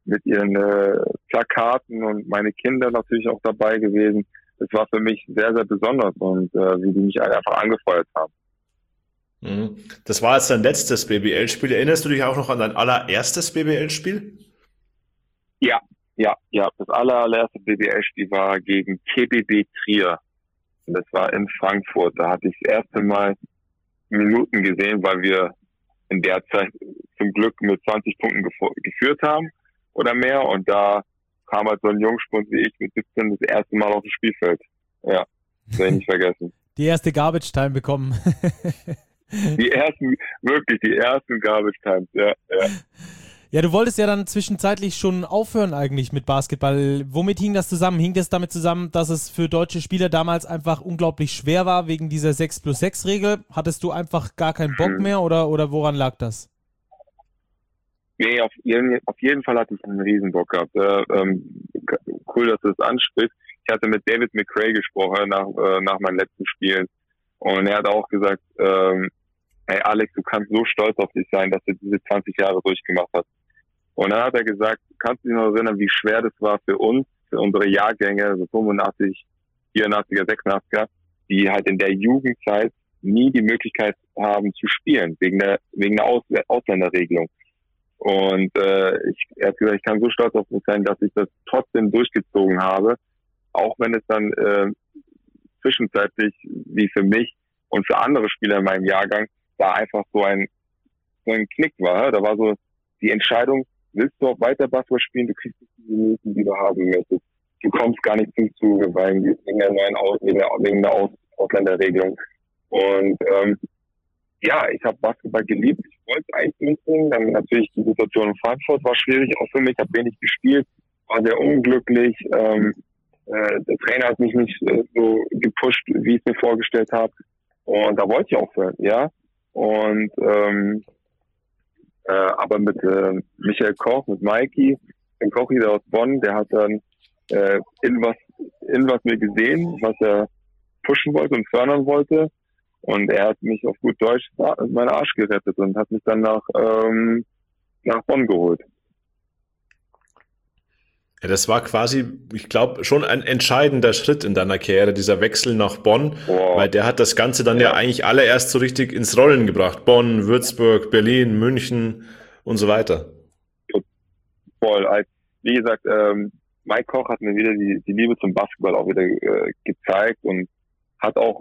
Plakaten und meine Kinder natürlich auch dabei gewesen. Das war für mich sehr, sehr besonders und wie die mich einfach angefeuert haben. Das war jetzt dein letztes BBL-Spiel. Erinnerst du dich auch noch an dein allererstes BBL-Spiel? Ja. Das allererste BBL-Spiel war gegen TBB Trier. Das war in Frankfurt. Da hatte ich das erste Mal Minuten gesehen, weil wir in der Zeit zum Glück mit 20 Punkten geführt haben oder mehr. Und da kam halt so ein Jungspund wie ich mit 17 das erste Mal auf das Spielfeld. Ja, das werde ich nicht vergessen. Die erste Garbage Time bekommen. Die ersten Garbage Times, ja. Ja, du wolltest ja dann zwischenzeitlich schon aufhören eigentlich mit Basketball. Womit hing das zusammen? Hing das damit zusammen, dass es für deutsche Spieler damals einfach unglaublich schwer war wegen dieser 6+6-Regel? Hattest du einfach gar keinen Bock mehr oder woran lag das? Nee, auf jeden Fall hatte ich einen Riesenbock gehabt. Cool, dass du das ansprichst. Ich hatte mit David McRae gesprochen nach meinen letzten Spielen und er hat auch gesagt, hey Alex, du kannst so stolz auf dich sein, dass du diese 20 Jahre durchgemacht hast. Und dann hat er gesagt, kannst du dich noch erinnern, wie schwer das war für uns, für unsere Jahrgänge, also 85, 84er, 86er, die halt in der Jugendzeit nie die Möglichkeit haben zu spielen, wegen der Ausländerregelung. Und er hat gesagt, ich kann so stolz auf mich sein, dass ich das trotzdem durchgezogen habe, auch wenn es dann zwischenzeitlich, wie für mich, und für andere Spieler in meinem Jahrgang da einfach so ein Knick war. Da war so die Entscheidung, willst du auch weiter Basketball spielen, du kriegst nicht die Minuten, die du haben möchtest. Du kommst gar nicht zum Zuge, wegen der neuen wegen der Ausländerregelung. Und ja, ich habe Basketball geliebt. Ich wollte eigentlich mitbringen. Dann natürlich die Situation in Frankfurt war schwierig, auch für mich. Ich habe wenig gespielt, war sehr unglücklich. Der Trainer hat mich nicht so gepusht, wie ich es mir vorgestellt habe. Und da wollte ich aufhören, ja. Und aber mit Michael Koch, mit Mikey, dem Kochi aus Bonn, der hat dann in was mir gesehen, was er pushen wollte und fördern wollte. Und er hat mich auf gut Deutsch meinen Arsch gerettet und hat mich dann nach Bonn geholt. Ja, das war quasi, ich glaube, schon ein entscheidender Schritt in deiner Karriere, dieser Wechsel nach Bonn, weil der hat das Ganze dann ja eigentlich allererst so richtig ins Rollen gebracht. Bonn, Würzburg, Berlin, München und so weiter. Voll. Wie gesagt, Mike Koch hat mir wieder die Liebe zum Basketball auch wieder gezeigt und hat auch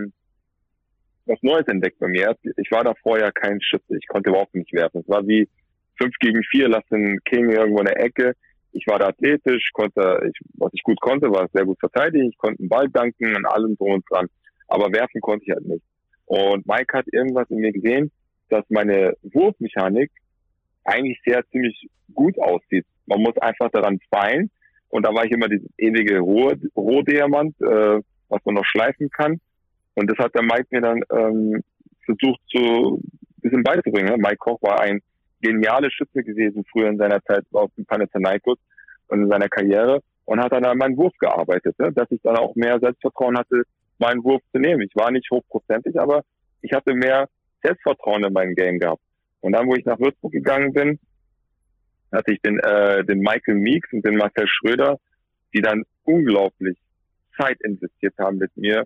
was Neues entdeckt bei mir. Ich war da vorher kein Schütze, ich konnte überhaupt nicht werfen. Es war wie 5 gegen 4, lass den King irgendwo in der Ecke. Ich war da athletisch, was ich gut konnte, war sehr gut verteidigen. Ich konnte einen Ball danken an allem drum und dran. Aber werfen konnte ich halt nicht. Und Mike hat irgendwas in mir gesehen, dass meine Wurfmechanik eigentlich ziemlich gut aussieht. Man muss einfach daran feilen. Und da war ich immer dieses ewige Rohdiamant, was man noch schleifen kann. Und das hat der Mike mir dann versucht ein bisschen beizubringen. Mike Koch war ein geniale Schütze gewesen früher in seiner Zeit auf dem Panathinaikos und in seiner Karriere und hat dann an meinen Wurf gearbeitet, dass ich dann auch mehr Selbstvertrauen hatte, meinen Wurf zu nehmen. Ich war nicht hochprozentig, aber ich hatte mehr Selbstvertrauen in meinem Game gehabt. Und dann, wo ich nach Würzburg gegangen bin, hatte ich den Michael Meeks und den Marcel Schröder, die dann unglaublich Zeit investiert haben mit mir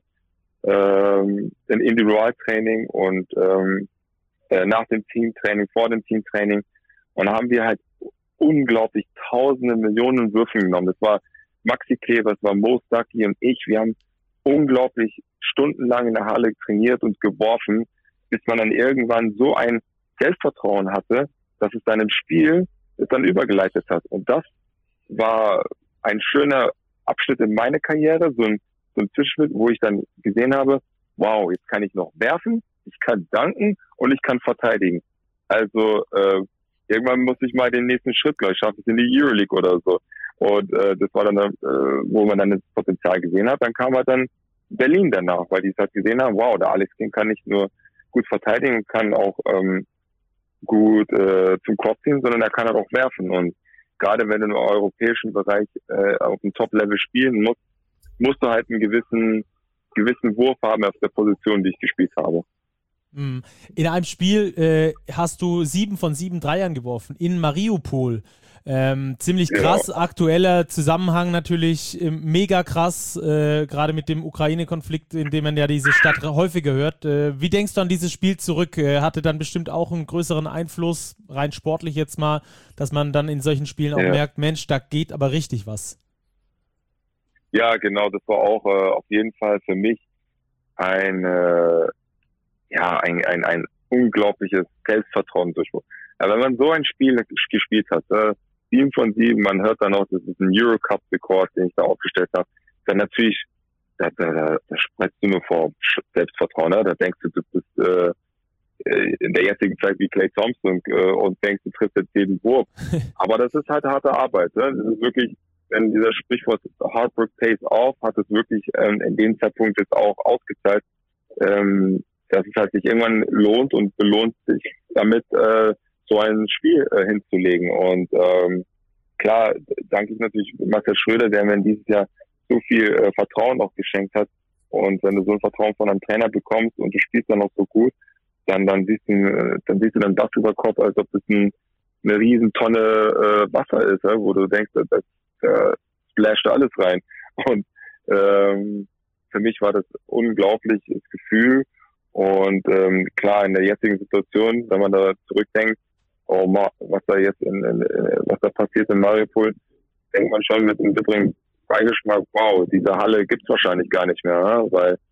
in Individualtraining und nach dem Teamtraining, vor dem Teamtraining. Und da haben wir halt unglaublich tausende, Millionen Würfen genommen. Das war Maxi Kleber, das war Mo Stuckey und ich. Wir haben unglaublich stundenlang in der Halle trainiert und geworfen, bis man dann irgendwann so ein Selbstvertrauen hatte, dass es dann im Spiel dann übergeleitet hat. Und das war ein schöner Abschnitt in meine Karriere, so ein Zwischenschritt, wo ich dann gesehen habe, wow, jetzt kann ich noch werfen, ich kann danken und ich kann verteidigen. Also irgendwann muss ich mal den nächsten Schritt gleich schaffen, in die Euroleague oder so. Und das war dann, wo man dann das Potenzial gesehen hat. Dann kam halt dann Berlin danach, weil die es halt gesehen haben, wow, der Alex King kann nicht nur gut verteidigen, kann auch gut zum Korb ziehen, sondern er kann halt auch werfen. Und gerade wenn du im europäischen Bereich auf dem Top-Level spielen musst du halt einen gewissen Wurf haben auf der Position, die ich gespielt habe. In einem Spiel hast du 7 von 7 Dreiern geworfen, in Mariupol. Ziemlich krass, aktueller Zusammenhang natürlich, mega krass, gerade mit dem Ukraine-Konflikt, in dem man ja diese Stadt häufiger hört. Wie denkst du an dieses Spiel zurück? Hatte dann bestimmt auch einen größeren Einfluss, rein sportlich jetzt mal, dass man dann in solchen Spielen auch merkt, Mensch, da geht aber richtig was. Ja, genau, das war auch auf jeden Fall für mich ein unglaubliches Selbstvertrauen-Durchbruch. Ja, wenn man so ein Spiel gespielt hat, 7 von 7, man hört dann auch, das ist ein Eurocup-Rekord, den ich da aufgestellt habe, dann natürlich, da sprichst du nur vor Selbstvertrauen, ne? Da denkst du bist in der jetzigen Zeit wie Klay Thompson und denkst, du triffst jetzt jeden Wurf. Aber das ist halt harte Arbeit. Ne? Das ist wirklich, wenn dieser Sprichwort Hard Work pays off, hat es wirklich in dem Zeitpunkt jetzt auch ausgezahlt, dass es halt sich irgendwann lohnt und belohnt sich damit, so ein Spiel hinzulegen. Und klar, danke ich natürlich Marcel Schröder, der mir dieses Jahr so viel Vertrauen auch geschenkt hat. Und wenn du so ein Vertrauen von einem Trainer bekommst und du spielst dann auch so gut, dann siehst du dann das über Kopf, als ob es eine riesen Tonne Wasser ist, wo du denkst, das splasht alles rein. Und für mich war das ein unglaubliches Gefühl. Und klar, in der jetzigen Situation, wenn man da zurückdenkt, was da passiert in Mariupol, denkt man schon mit einem bitteren Beigeschmack, wow, diese Halle gibt's wahrscheinlich gar nicht mehr, ne? Weil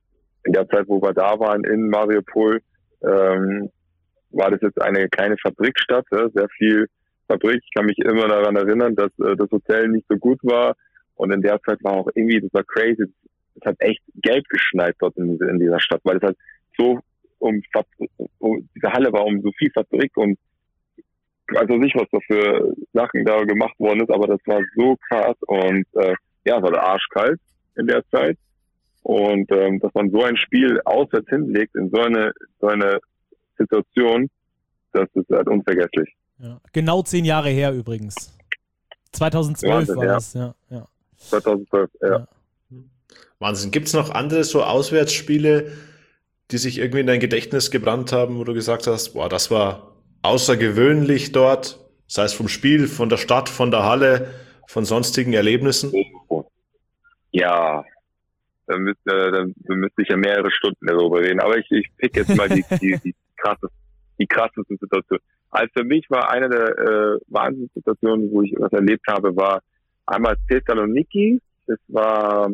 in der Zeit, wo wir da waren in Mariupol, war das jetzt eine kleine Fabrikstadt, sehr viel Fabrik. Ich kann mich immer daran erinnern, dass das Hotel nicht so gut war. Und in der Zeit war auch irgendwie, das war crazy, es hat echt Geld geschneit dort in dieser Stadt, weil es halt so diese Halle war so viel Fabrik und also nicht, was da für Sachen da gemacht worden ist, aber das war so krass und es war arschkalt in der Zeit. Und dass man so ein Spiel auswärts hinlegt in so eine Situation, das ist halt unvergesslich. Ja. Genau 10 Jahre her übrigens. 2012 Wahnsinn, war das, ja. 2012, ja. Wahnsinn. Gibt es noch andere so Auswärtsspiele, die sich irgendwie in dein Gedächtnis gebrannt haben, wo du gesagt hast, boah, das war außergewöhnlich dort, sei es vom Spiel, von der Stadt, von der Halle, von sonstigen Erlebnissen? Ja, da müsste ich ja mehrere Stunden darüber reden, aber ich pick jetzt mal die krassesten Situationen. Also für mich war eine der Wahnsinnssituationen, wo ich was erlebt habe, war einmal Thessaloniki, das war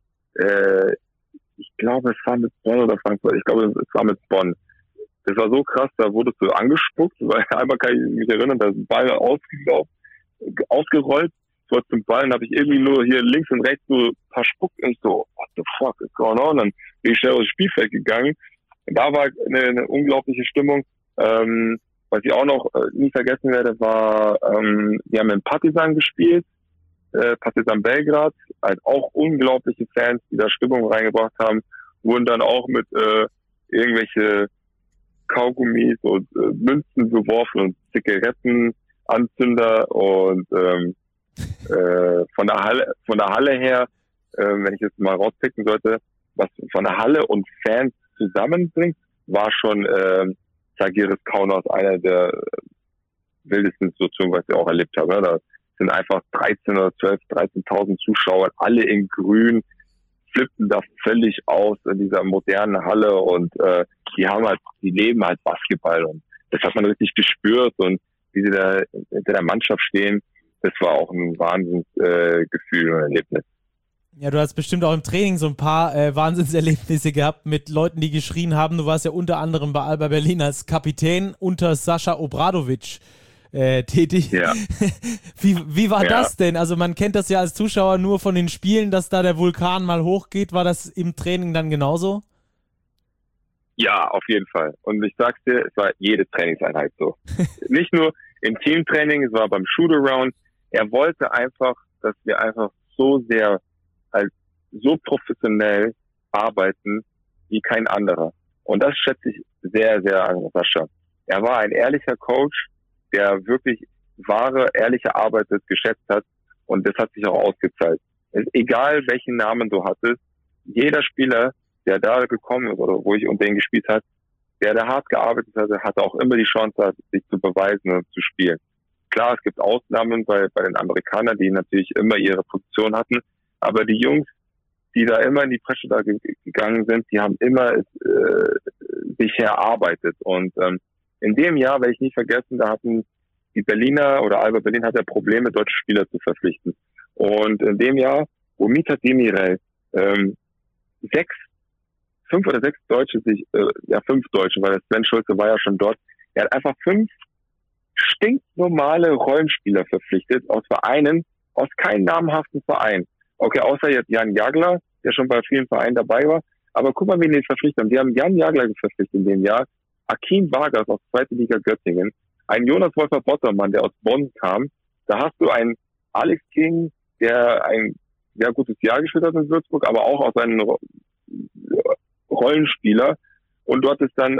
ich glaube, es war mit Bonn oder Frankfurt. Ich glaube, es war mit Bonn. Das war so krass, da wurdest du angespuckt, weil einmal kann ich mich erinnern, da ist ein Ball ausgerollt, so zum Ball, habe ich irgendwie nur hier links und rechts so ein paar Spuck und ich so, what the fuck is going on? Dann bin ich schnell aufs Spielfeld gegangen. Und da war eine unglaubliche Stimmung. Was ich auch noch nie vergessen werde, war, wir haben in Partizan gespielt, Partizan Belgrad, halt auch unglaubliche Fans, die da Stimmung reingebracht haben, wurden dann auch mit irgendwelche Kaugummis und Münzen beworfen und Zigarettenanzünder und von der Halle her, wenn ich jetzt mal rauspicken sollte, was von der Halle und Fans zusammenbringt, war schon Zagirus Kaunas einer der wildesten Situationen, was ich auch erlebt habe. Da sind einfach 13.000 Zuschauer, alle in grün, flippen da völlig aus in dieser modernen Halle und die leben halt Basketball und das hat man richtig gespürt und wie sie da hinter der Mannschaft stehen, das war auch ein Wahnsinnsgefühl und Erlebnis. Ja, du hast bestimmt auch im Training so ein paar Wahnsinnserlebnisse gehabt mit Leuten, die geschrien haben. Du warst ja unter anderem bei Alba Berlin als Kapitän unter Sascha Obradovic tätig. Ja. Wie war das denn? Also man kennt das ja als Zuschauer nur von den Spielen, dass da der Vulkan mal hochgeht. War das im Training dann genauso? Ja, auf jeden Fall. Und ich sag's dir, es war jede Trainingseinheit so. Nicht nur im Teamtraining, es war beim Shoot-Around. Er wollte einfach, dass wir einfach so sehr, halt so professionell arbeiten wie kein anderer. Und das schätze ich sehr, sehr an Sascha. Er war ein ehrlicher Coach, der wirklich wahre, ehrliche Arbeit geschätzt hat. Und das hat sich auch ausgezahlt. Egal welchen Namen du hattest, jeder Spieler, der da gekommen ist oder wo ich unter ihn gespielt hat, der da hart gearbeitet hat, hatte auch immer die Chance, sich zu beweisen und zu spielen. Klar, es gibt Ausnahmen bei den Amerikanern, die natürlich immer ihre Position hatten, aber die Jungs, die da immer in die Presse da gegangen sind, die haben immer sich erarbeitet. Und in dem Jahr, werde ich nie vergessen, da hatten die Berliner oder Alba Berlin hatte Probleme, deutsche Spieler zu verpflichten. Und in dem Jahr, wo Mithat Demirel 5 oder 6 Deutsche fünf Deutsche, weil der Sven Schulze war ja schon dort, er hat einfach 5 stinknormale Rollenspieler verpflichtet aus Vereinen, aus keinem namhaften Verein. Okay, außer jetzt Jan Jagler, der schon bei vielen Vereinen dabei war. Aber guck mal, wen die verpflichtet haben. Die haben Jan Jagler verpflichtet in dem Jahr, Akin Vargas aus 2. Liga Göttingen, ein Jonas Wolfer-Bottermann, der aus Bonn kam. Da hast du einen Alex King, der ein sehr gutes Jahr gespielt hat in Würzburg, aber auch aus einem Rollenspieler. Und dort ist dann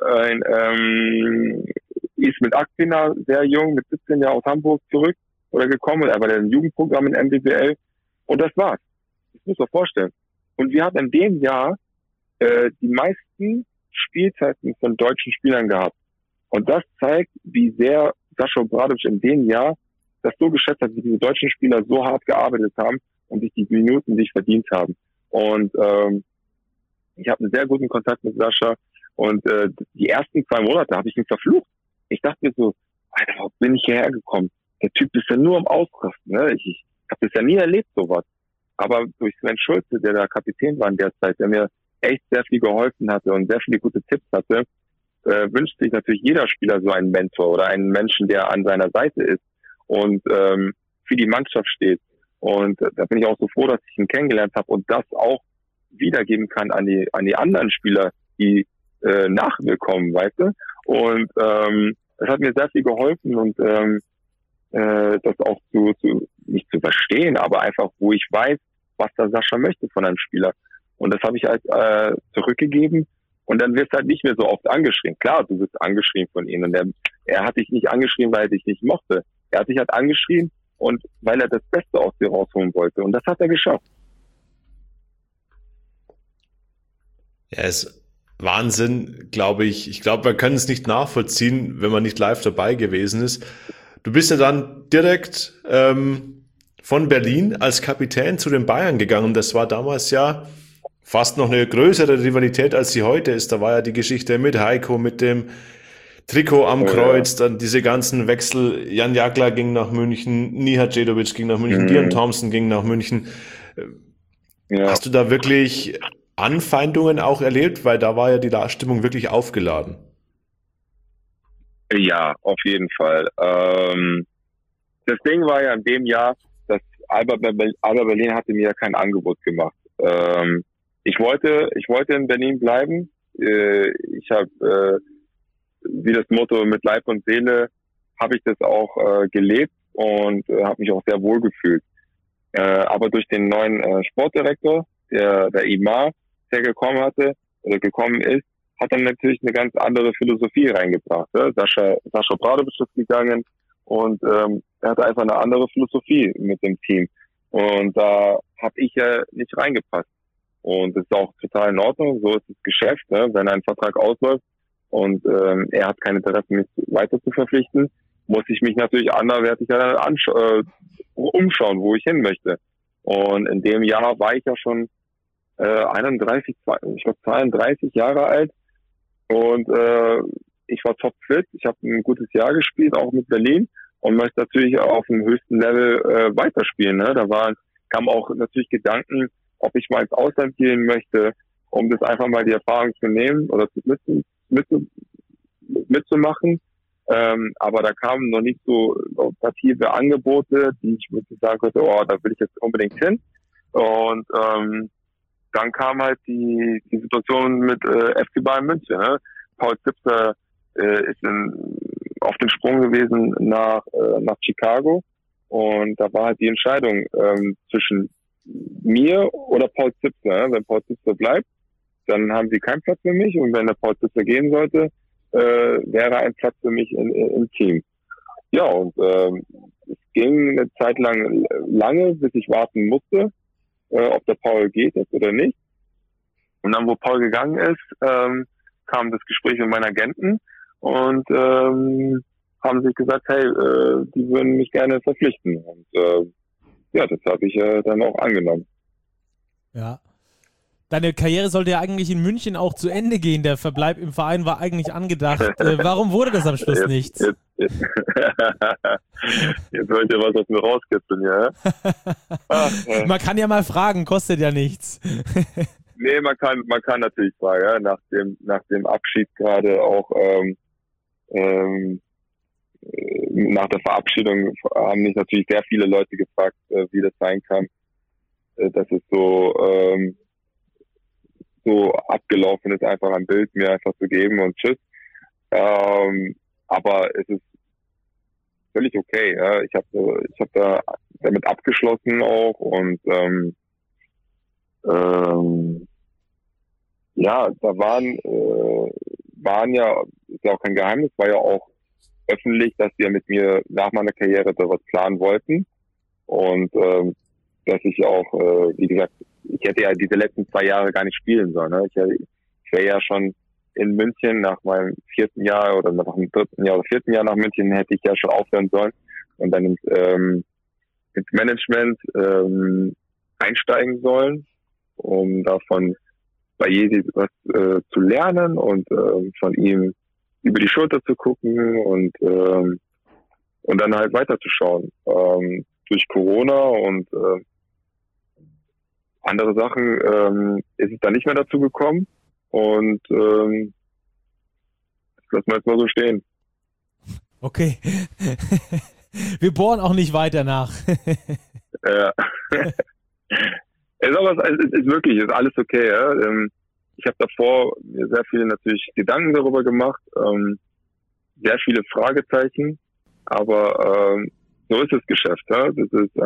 Ismet Akpina, sehr jung, mit 17 Jahren aus Hamburg zurück oder gekommen. Er war im Jugendprogramm in MBBL. Und das war's. Das muss man vorstellen. Und wir hatten in dem Jahr die meisten Spielzeiten von deutschen Spielern gehabt. Und das zeigt, wie sehr Sascha Obradovic in dem Jahr das so geschätzt hat, wie diese deutschen Spieler so hart gearbeitet haben und sich die Minuten sich verdient haben. Und ich habe einen sehr guten Kontakt mit Sascha. Und die ersten 2 Monate habe ich ihn verflucht. Ich dachte mir so, Alter, warum bin ich hierher gekommen? Der Typ ist ja nur am Ausrasten. Ne? Ich habe das ja nie erlebt, sowas. Aber durch Sven Schulze, der da Kapitän war in der Zeit, der mir echt sehr viel geholfen hatte und sehr viele gute Tipps hatte, wünscht sich natürlich jeder Spieler so einen Mentor oder einen Menschen, der an seiner Seite ist und für die Mannschaft steht. Und da bin ich auch so froh, dass ich ihn kennengelernt habe und das auch wiedergeben kann an die anderen Spieler, die nach mir kommen, weißt du? Und das hat mir sehr viel geholfen und das auch nicht zu verstehen, aber einfach, wo ich weiß, was der Sascha möchte von einem Spieler. Und das habe ich halt zurückgegeben und dann wirst du halt nicht mehr so oft angeschrien. Klar, du wirst angeschrien von ihm und er hat dich nicht angeschrien, weil er dich nicht mochte. Er hat dich halt angeschrien und weil er das Beste aus dir rausholen wollte. Und das hat er geschafft. Ja, ist Wahnsinn, glaube ich. Ich glaube, man kann es nicht nachvollziehen, wenn man nicht live dabei gewesen ist. Du bist ja dann direkt von Berlin als Kapitän zu den Bayern gegangen. Das war damals ja fast noch eine größere Rivalität, als sie heute ist. Da war ja die Geschichte mit Heiko, mit dem Trikot am Kreuz, dann diese ganzen Wechsel. Jan Jagler ging nach München, Nihat Djedovic ging nach München, Dion Thompson ging nach München. Ja. Hast du da wirklich Anfeindungen auch erlebt? Weil da war ja die Stimmung wirklich aufgeladen. Ja, auf jeden Fall. Das Ding war ja in dem Jahr, dass Alba Berlin hatte mir kein Angebot gemacht. Ich wollte in Berlin bleiben. Ich habe wie das Motto mit Leib und Seele habe ich das auch gelebt und habe mich auch sehr wohl gefühlt. Aber durch den neuen Sportdirektor, der Imar, der gekommen ist, hat dann natürlich eine ganz andere Philosophie reingebracht. Ne? Sascha Bradovic ist gegangen und er hatte einfach eine andere Philosophie mit dem Team. Und da habe ich ja nicht reingepasst. Und das ist auch total in Ordnung. So ist das Geschäft, ne? Wenn ein Vertrag ausläuft und er hat kein Interesse, mich weiter zu verpflichten, muss ich mich natürlich anderweitig umschauen, wo ich hin möchte. Und in dem Jahr war ich ja schon 32 Jahre alt und ich war topfit. Ich habe ein gutes Jahr gespielt, auch mit Berlin und möchte natürlich auf dem höchsten Level weiterspielen. Ne? Da kamen auch natürlich Gedanken, ob ich mal ins Ausland gehen möchte, um das einfach mal die Erfahrung zu nehmen oder mitzumachen. Aber da kamen noch nicht so operative Angebote, die ich wirklich sagen könnte, da will ich jetzt unbedingt hin. Und dann kam halt die Situation mit FC Bayern München. Ne? Paul Zipser ist auf den Sprung gewesen nach Chicago und da war halt die Entscheidung zwischen mir oder Paul Zipser. Ne? Wenn Paul Zipser bleibt, dann haben sie keinen Platz für mich und wenn der Paul Zipser gehen sollte, wäre ein Platz für mich im Team. Ja, und es ging eine Zeit lange, bis ich warten musste, ob der Paul geht jetzt oder nicht. Und dann, wo Paul gegangen ist, kam das Gespräch mit meinen Agenten und haben sich gesagt, hey, die würden mich gerne verpflichten. Und ja, das habe ich dann auch angenommen. Ja. Deine Karriere sollte ja eigentlich in München auch zu Ende gehen. Der Verbleib im Verein war eigentlich angedacht. Warum wurde das am Schluss nichts? Jetzt wollt ihr was aus mir rauskitzeln, ja? Man kann ja mal fragen, kostet ja nichts. Nee, man kann natürlich fragen, ja? Nach dem Abschied gerade auch nach der Verabschiedung haben mich natürlich sehr viele Leute gefragt, wie das sein kann, dass es so abgelaufen ist, einfach ein Bild mir einfach zu geben und tschüss. Aber es ist völlig okay. Ja. Ich hab da damit abgeschlossen auch und ja, da waren ja, ist ja auch kein Geheimnis, war ja auch öffentlich, dass wir mit mir nach meiner Karriere da was planen wollten und dass ich auch, wie gesagt, ich hätte ja diese letzten 2 Jahre gar nicht spielen sollen. Ne? Ich wäre ja schon in München nach meinem 4. Jahr oder nach dem 3. Jahr oder 4. Jahr nach München hätte ich ja schon aufhören sollen und dann ins Management einsteigen sollen, um davon bei Jesi was zu lernen und von ihm über die Schulter zu gucken und dann halt weiterzuschauen. Durch Corona und andere Sachen ist es dann nicht mehr dazu gekommen und das lassen wir jetzt mal so stehen. Okay. Wir bohren auch nicht weiter nach. Ja. Es ist wirklich, ist alles okay. Ja? Ich habe davor mir sehr viele natürlich Gedanken darüber gemacht, sehr viele Fragezeichen, aber so ist das Geschäft. Ja? Das ist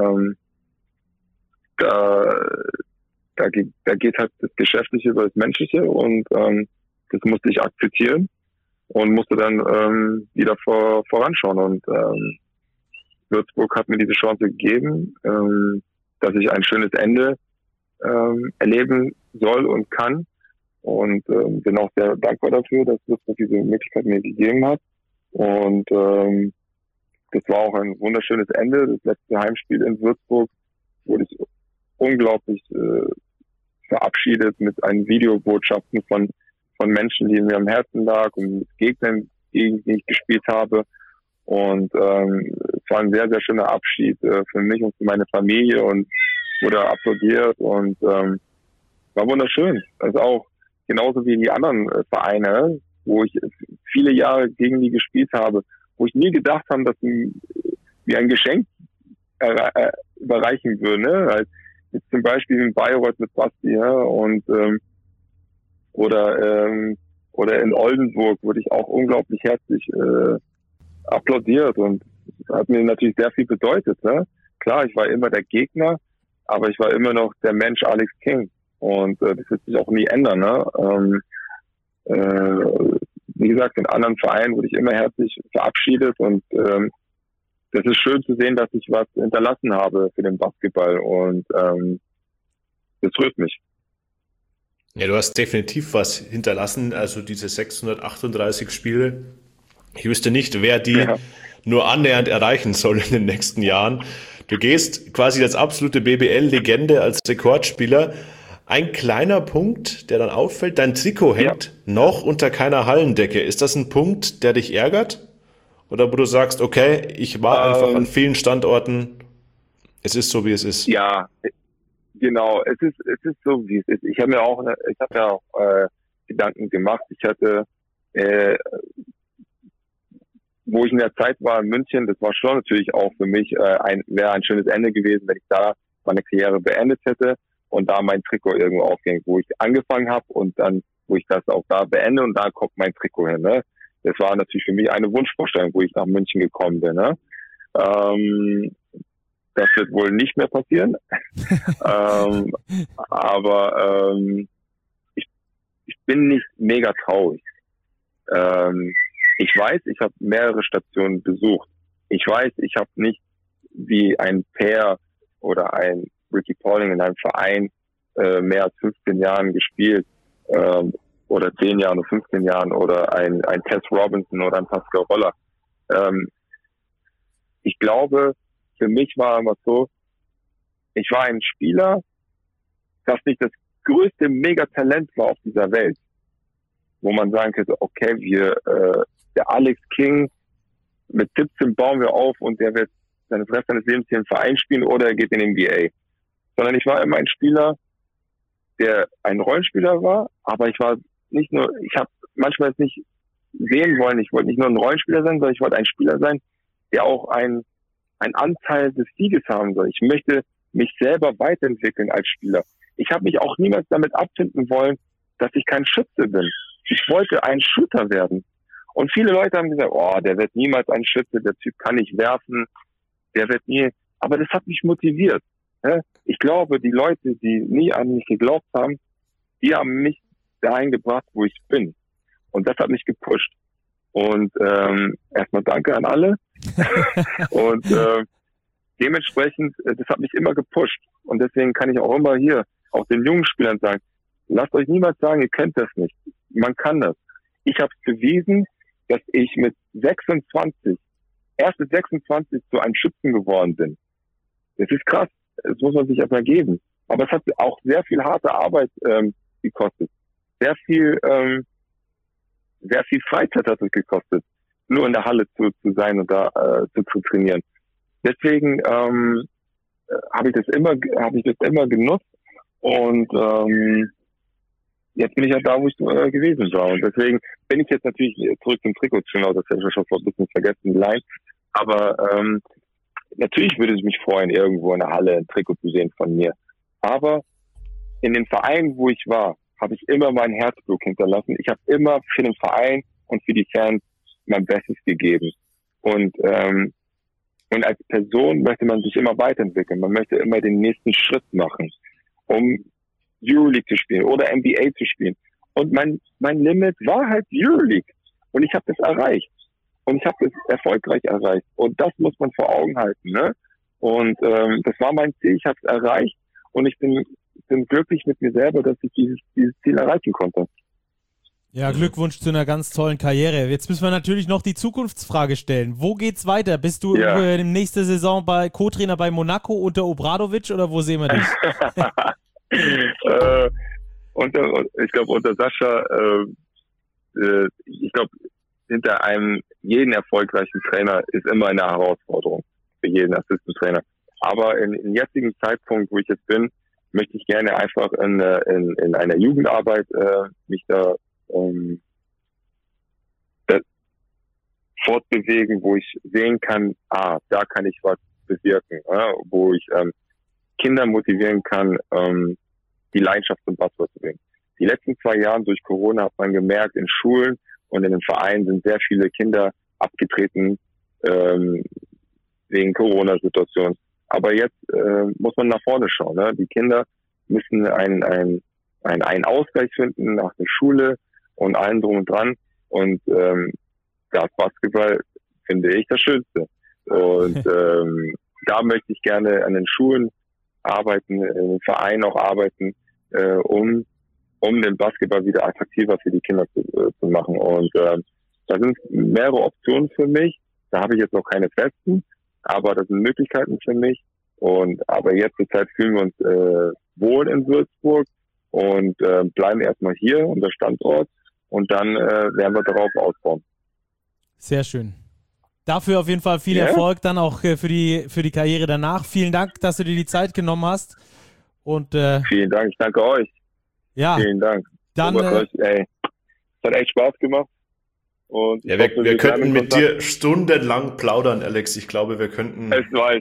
da geht halt das Geschäftliche über das Menschliche und das musste ich akzeptieren und musste dann wieder voranschauen und Würzburg hat mir diese Chance gegeben, dass ich ein schönes Ende erleben soll und kann und bin auch sehr dankbar dafür, dass Würzburg diese Möglichkeit mir gegeben hat und das war auch ein wunderschönes Ende. Das letzte Heimspiel in Würzburg wurde ich unglaublich verabschiedet mit einen Videobotschaften von Menschen, die mir am Herzen lag und mit Gegnern, gegen die ich gespielt habe. Und es war ein sehr, sehr schöner Abschied für mich und für meine Familie und wurde applaudiert und war wunderschön. Also auch genauso wie die anderen Vereine, wo ich viele Jahre gegen die gespielt habe, wo ich nie gedacht habe, dass sie mir ein Geschenk überreichen würden. Ne? Halt jetzt zum Beispiel in Bayreuth mit Basti, ja, und oder in Oldenburg wurde ich auch unglaublich herzlich applaudiert und das hat mir natürlich sehr viel bedeutet. Ne? Klar, ich war immer der Gegner, aber ich war immer noch der Mensch Alex King und das wird sich auch nie ändern. Ne? Wie gesagt, in anderen Vereinen wurde ich immer herzlich verabschiedet und das ist schön zu sehen, dass ich was hinterlassen habe für den Basketball und das freut mich. Ja, du hast definitiv was hinterlassen, also diese 638 Spiele. Ich wüsste nicht, wer die nur annähernd erreichen soll in den nächsten Jahren. Du gehst quasi als absolute BBL-Legende, als Rekordspieler. Ein kleiner Punkt, der dann auffällt, dein Trikot hängt noch unter keiner Hallendecke. Ist das ein Punkt, der dich ärgert? Oder wo du sagst, okay, ich war einfach an vielen Standorten, es ist so, wie es ist? Ja, genau, es ist so, wie es ist. Ich habe mir auch Gedanken gemacht. Ich hatte, wo ich in der Zeit war in München, das war schon natürlich auch für mich wäre ein schönes Ende gewesen, wenn ich da meine Karriere beendet hätte und da mein Trikot irgendwo aufging, wo ich angefangen habe und dann, wo ich das auch da beende und da kommt mein Trikot hin. Ne? Das war natürlich für mich eine Wunschvorstellung, wo ich nach München gekommen bin. Ne? Das wird wohl nicht mehr passieren. Aber ich bin nicht mega traurig. Ich weiß, ich habe mehrere Stationen besucht. Ich weiß, ich habe nicht wie ein Per oder ein Ricky Pauling in einem Verein mehr als 15 Jahren gespielt. Oder 10 Jahren oder 15 Jahren oder ein Tess Robinson oder ein Pascal Roller. Ich glaube, für mich war immer so, ich war ein Spieler, das nicht das größte Megatalent war auf dieser Welt, wo man sagen könnte, okay, der Alex King, mit 17 bauen wir auf und der wird seinen Rest seines Lebens hier im Verein spielen oder er geht in den NBA. Sondern ich war immer ein Spieler, der ein Rollenspieler war, aber ich habe manchmal es nicht sehen wollen, ich wollte nicht nur ein Rollenspieler sein, sondern ich wollte ein Spieler sein, der auch einen Anteil des Sieges haben soll. Ich möchte mich selber weiterentwickeln als Spieler. Ich habe mich auch niemals damit abfinden wollen, dass ich kein Schütze bin. Ich wollte ein Shooter werden. Und viele Leute haben gesagt, oh, der wird niemals ein Schütze, der Typ kann nicht werfen, der wird nie. Aber das hat mich motiviert. Ich glaube, die Leute, die nie an mich geglaubt haben, die haben mich dahin gebracht, wo ich bin. Und das hat mich gepusht. Und erstmal danke an alle. Und dementsprechend, das hat mich immer gepusht. Und deswegen kann ich auch immer hier, auch den jungen Spielern sagen, lasst euch niemals sagen, ihr könnt das nicht. Man kann das. Ich habe es bewiesen, dass ich mit 26, erst mit 26 zu einem Schützen geworden bin. Das ist krass. Das muss man sich erstmal geben. Aber es hat auch sehr viel harte Arbeit gekostet. Sehr viel Freizeit hat es gekostet, nur in der Halle zu sein und da zu trainieren. Deswegen habe ich das immer genutzt Und jetzt bin ich halt da, wo ich gewesen war. Und deswegen bin ich jetzt natürlich zurück zum Trikot, genau, das hätte ich schon ein bisschen vergessen, die Line. Aber natürlich würde es mich freuen, irgendwo in der Halle ein Trikot zu sehen von mir. Aber in den Vereinen, wo ich war, habe ich immer mein Herzblut hinterlassen. Ich habe immer für den Verein und für die Fans mein Bestes gegeben. Und als Person möchte man sich immer weiterentwickeln. Man möchte immer den nächsten Schritt machen, um Euroleague zu spielen oder NBA zu spielen. Und mein Limit war halt Euroleague. Und ich habe das erreicht. Und ich habe das erfolgreich erreicht. Und das muss man vor Augen halten, ne? Und das war mein Ziel. Ich habe es erreicht. Und ich bin glücklich mit mir selber, dass ich dieses Ziel erreichen konnte. Ja, Glückwunsch zu einer ganz tollen Karriere. Jetzt müssen wir natürlich noch die Zukunftsfrage stellen. Wo geht's weiter? Bist du in nächste Saison Co-Trainer bei Monaco unter Obradovic oder wo sehen wir dich? Ich glaube, unter Sascha, ich glaube, hinter einem jeden erfolgreichen Trainer ist immer eine Herausforderung für jeden Assistant-Trainer. Aber im jetzigen Zeitpunkt, wo ich jetzt bin, möchte ich gerne einfach in einer Jugendarbeit mich da fortbewegen, wo ich sehen kann, da kann ich was bewirken, wo ich Kinder motivieren kann, die Leidenschaft zum Basketball zu bringen. Die letzten 2 Jahre durch Corona hat man gemerkt, in Schulen und in den Vereinen sind sehr viele Kinder abgetreten wegen Corona-Situationen. Aber jetzt muss man nach vorne schauen. Ne? Die Kinder müssen einen Ausgleich finden nach der Schule und allem drum und dran. Und das Basketball finde ich das Schönste. Und da möchte ich gerne an den Schulen arbeiten, in den Vereinen auch arbeiten, um den Basketball wieder attraktiver für die Kinder zu machen. Und da sind mehrere Optionen für mich. Da habe ich jetzt noch keine festen, aber das sind Möglichkeiten für mich. Aber jetzt zur Zeit fühlen wir uns wohl in Würzburg und bleiben erstmal hier, unser Standort, und dann werden wir darauf ausbauen. Sehr schön. Dafür auf jeden Fall viel Erfolg, dann auch für die Karriere danach. Vielen Dank, dass du dir die Zeit genommen hast. Und vielen Dank, ich danke euch. Ja. Vielen Dank. Dann, es hat echt Spaß gemacht. Und wir könnten mit dir stundenlang plaudern, Alex. Ich glaube, wir könnten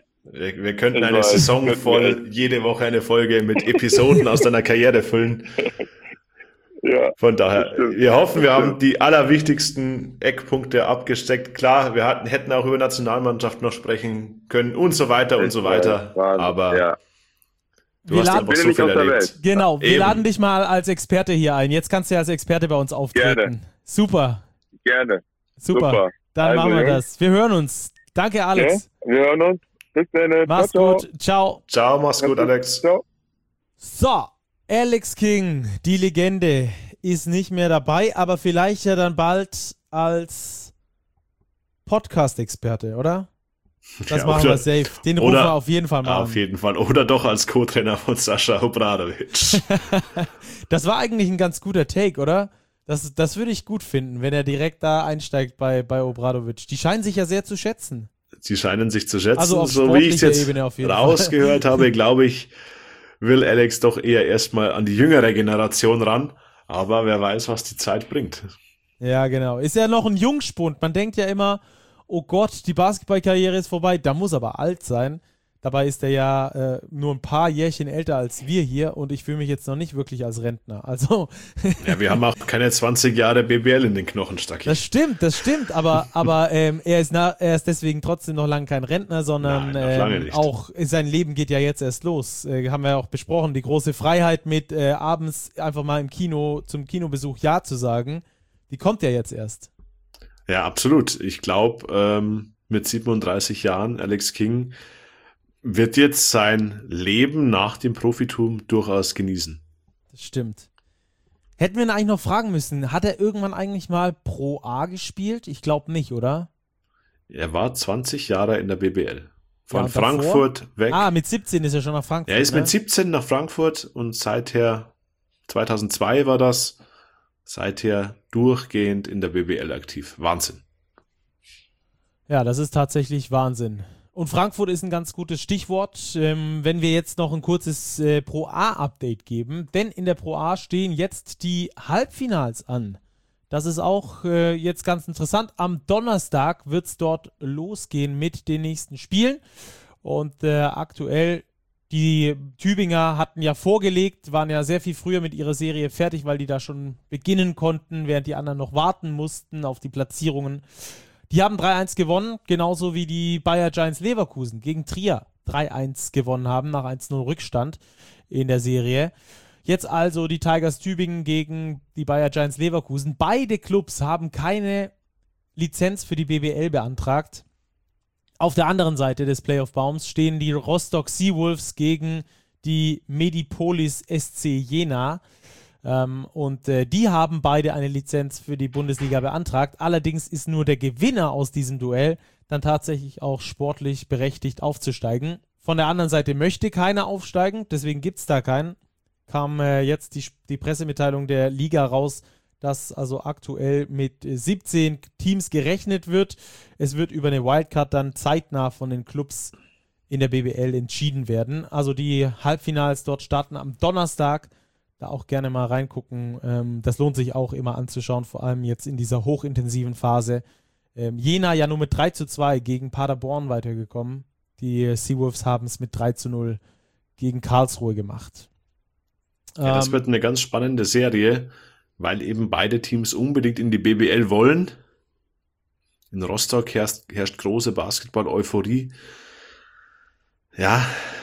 eine Saison voll jede Woche eine Folge mit Episoden aus deiner Karriere füllen. Ja, von daher, wir hoffen, wir haben die allerwichtigsten Eckpunkte abgesteckt. Klar, wir hätten auch über Nationalmannschaft noch sprechen können und so weiter und so weiter. Aber du hast einfach so viel erlebt. Genau, wir laden dich mal als Experte hier ein. Jetzt kannst du ja als Experte bei uns auftreten. Gerne. Super. Gerne. Super. Dann machen wir das. Wir hören uns. Danke, Alex. Ja, wir hören uns. Bis dann. Mach's gut. Ciao. Ciao, mach's gut, Alex. Ciao. So, Alex King, die Legende, ist nicht mehr dabei, aber vielleicht ja dann bald als Podcast-Experte, oder? Das machen wir safe. Den rufen wir auf jeden Fall mal an. Auf jeden Fall. Oder doch als Co-Trainer von Sascha Obradovic. Das war eigentlich ein ganz guter Take, oder? Das würde ich gut finden, wenn er direkt da einsteigt bei Obradovic. Die scheinen sich ja sehr zu schätzen. Sie scheinen sich zu schätzen. Also auf so wie ich es jetzt rausgehört Fall. habe, glaube ich, will Alex doch eher erstmal an die jüngere Generation ran. Aber wer weiß, was die Zeit bringt. Ja, genau. Ist ja noch ein Jungspund. Man denkt ja immer, oh Gott, die Basketballkarriere ist vorbei. Da muss aber alt sein. Dabei ist er ja nur ein paar Jährchen älter als wir hier und ich fühle mich jetzt noch nicht wirklich als Rentner. Also ja, wir haben auch keine 20 Jahre BBL in den Knochen, Stacki. Das stimmt, aber er ist deswegen trotzdem noch lange kein Rentner, sondern auch sein Leben geht ja jetzt erst los. Haben wir ja auch besprochen, die große Freiheit mit abends einfach mal im Kino zum Kinobesuch Ja zu sagen, die kommt ja jetzt erst. Ja, absolut. Ich glaube, mit 37 Jahren, Alex King wird jetzt sein Leben nach dem Profitum durchaus genießen. Das stimmt. Hätten wir ihn eigentlich noch fragen müssen, hat er irgendwann eigentlich mal Pro A gespielt? Ich glaube nicht, oder? Er war 20 Jahre in der BBL. Von Frankfurt weg. Mit 17 ist er schon nach Frankfurt. Er ist mit 17 nach Frankfurt und seither, 2002 war das, seither durchgehend in der BBL aktiv. Wahnsinn. Ja, das ist tatsächlich Wahnsinn. Und Frankfurt ist ein ganz gutes Stichwort, wenn wir jetzt noch ein kurzes Pro A-Update geben. Denn in der Pro A stehen jetzt die Halbfinals an. Das ist auch jetzt ganz interessant. Am Donnerstag wird es dort losgehen mit den nächsten Spielen. Und aktuell, die Tübinger hatten ja vorgelegt, waren ja sehr viel früher mit ihrer Serie fertig, weil die da schon beginnen konnten, während die anderen noch warten mussten auf die Platzierungen. Die haben 3-1 gewonnen, genauso wie die Bayer Giants Leverkusen gegen Trier 3-1 gewonnen haben, nach 1-0 Rückstand in der Serie. Jetzt also die Tigers Tübingen gegen die Bayer Giants Leverkusen. Beide Clubs haben keine Lizenz für die BBL beantragt. Auf der anderen Seite des Playoff-Baums stehen die Rostock Seawolves gegen die Medipolis SC Jena. Die haben beide eine Lizenz für die Bundesliga beantragt. Allerdings ist nur der Gewinner aus diesem Duell dann tatsächlich auch sportlich berechtigt aufzusteigen. Von der anderen Seite möchte keiner aufsteigen, deswegen gibt es da keinen. Kam jetzt die Pressemitteilung der Liga raus, dass also aktuell mit 17 Teams gerechnet wird. Es wird über eine Wildcard dann zeitnah von den Clubs in der BBL entschieden werden. Also die Halbfinals dort starten am Donnerstag. Da auch gerne mal reingucken. Das lohnt sich auch immer anzuschauen, vor allem jetzt in dieser hochintensiven Phase. Jena ja nur mit 3-2 gegen Paderborn weitergekommen. Die Seawolves haben es mit 3-0 gegen Karlsruhe gemacht. Ja, das wird eine ganz spannende Serie, weil eben beide Teams unbedingt in die BBL wollen. In Rostock herrscht große Basketball-Euphorie. Ja,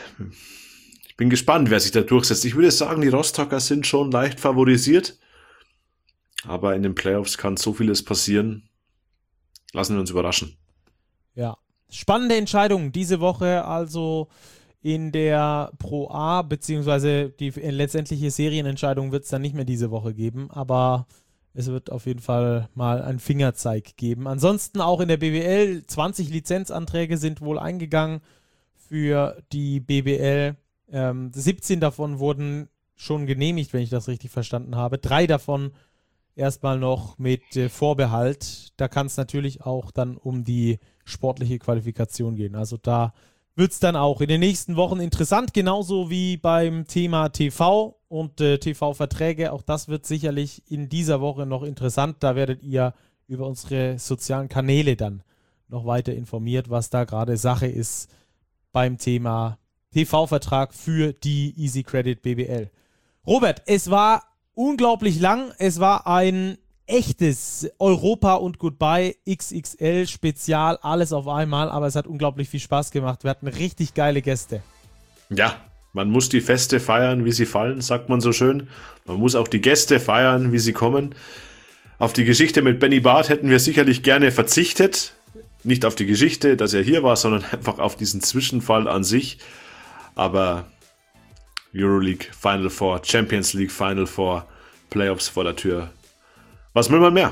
ich bin gespannt, wer sich da durchsetzt. Ich würde sagen, die Rostocker sind schon leicht favorisiert. Aber in den Playoffs kann so vieles passieren. Lassen wir uns überraschen. Ja, spannende Entscheidung diese Woche also in der Pro A, beziehungsweise die letztendliche Serienentscheidung wird es dann nicht mehr diese Woche geben. Aber es wird auf jeden Fall mal einen Fingerzeig geben. Ansonsten auch in der BBL, 20 Lizenzanträge sind wohl eingegangen für die BBL. 17 davon wurden schon genehmigt, wenn ich das richtig verstanden habe. 3 davon erstmal noch mit Vorbehalt. Da kann es natürlich auch dann um die sportliche Qualifikation gehen. Also da wird es dann auch in den nächsten Wochen interessant, genauso wie beim Thema TV und TV-Verträge. Auch das wird sicherlich in dieser Woche noch interessant. Da werdet ihr über unsere sozialen Kanäle dann noch weiter informiert, was da gerade Sache ist beim Thema TV-Vertrag für die Easy Credit BBL. Robert, es war unglaublich lang. Es war ein echtes Europa und Goodbye XXL Spezial, alles auf einmal, aber es hat unglaublich viel Spaß gemacht. Wir hatten richtig geile Gäste. Ja, man muss die Feste feiern, wie sie fallen, sagt man so schön. Man muss auch die Gäste feiern, wie sie kommen. Auf die Geschichte mit Benny Barth hätten wir sicherlich gerne verzichtet. Nicht auf die Geschichte, dass er hier war, sondern einfach auf diesen Zwischenfall an sich. Aber Euroleague Final Four, Champions League Final Four, Playoffs vor der Tür. Was will man mehr?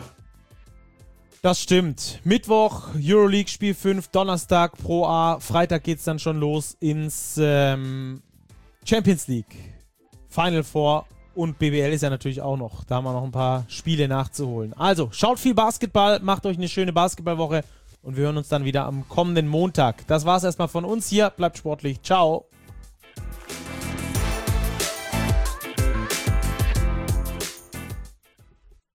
Das stimmt. Mittwoch Euroleague Spiel 5, Donnerstag Pro A, Freitag geht's dann schon los ins Champions League Final Four und BBL ist ja natürlich auch noch. Da haben wir noch ein paar Spiele nachzuholen. Also, schaut viel Basketball, macht euch eine schöne Basketballwoche und wir hören uns dann wieder am kommenden Montag. Das war's erstmal von uns hier. Bleibt sportlich. Ciao.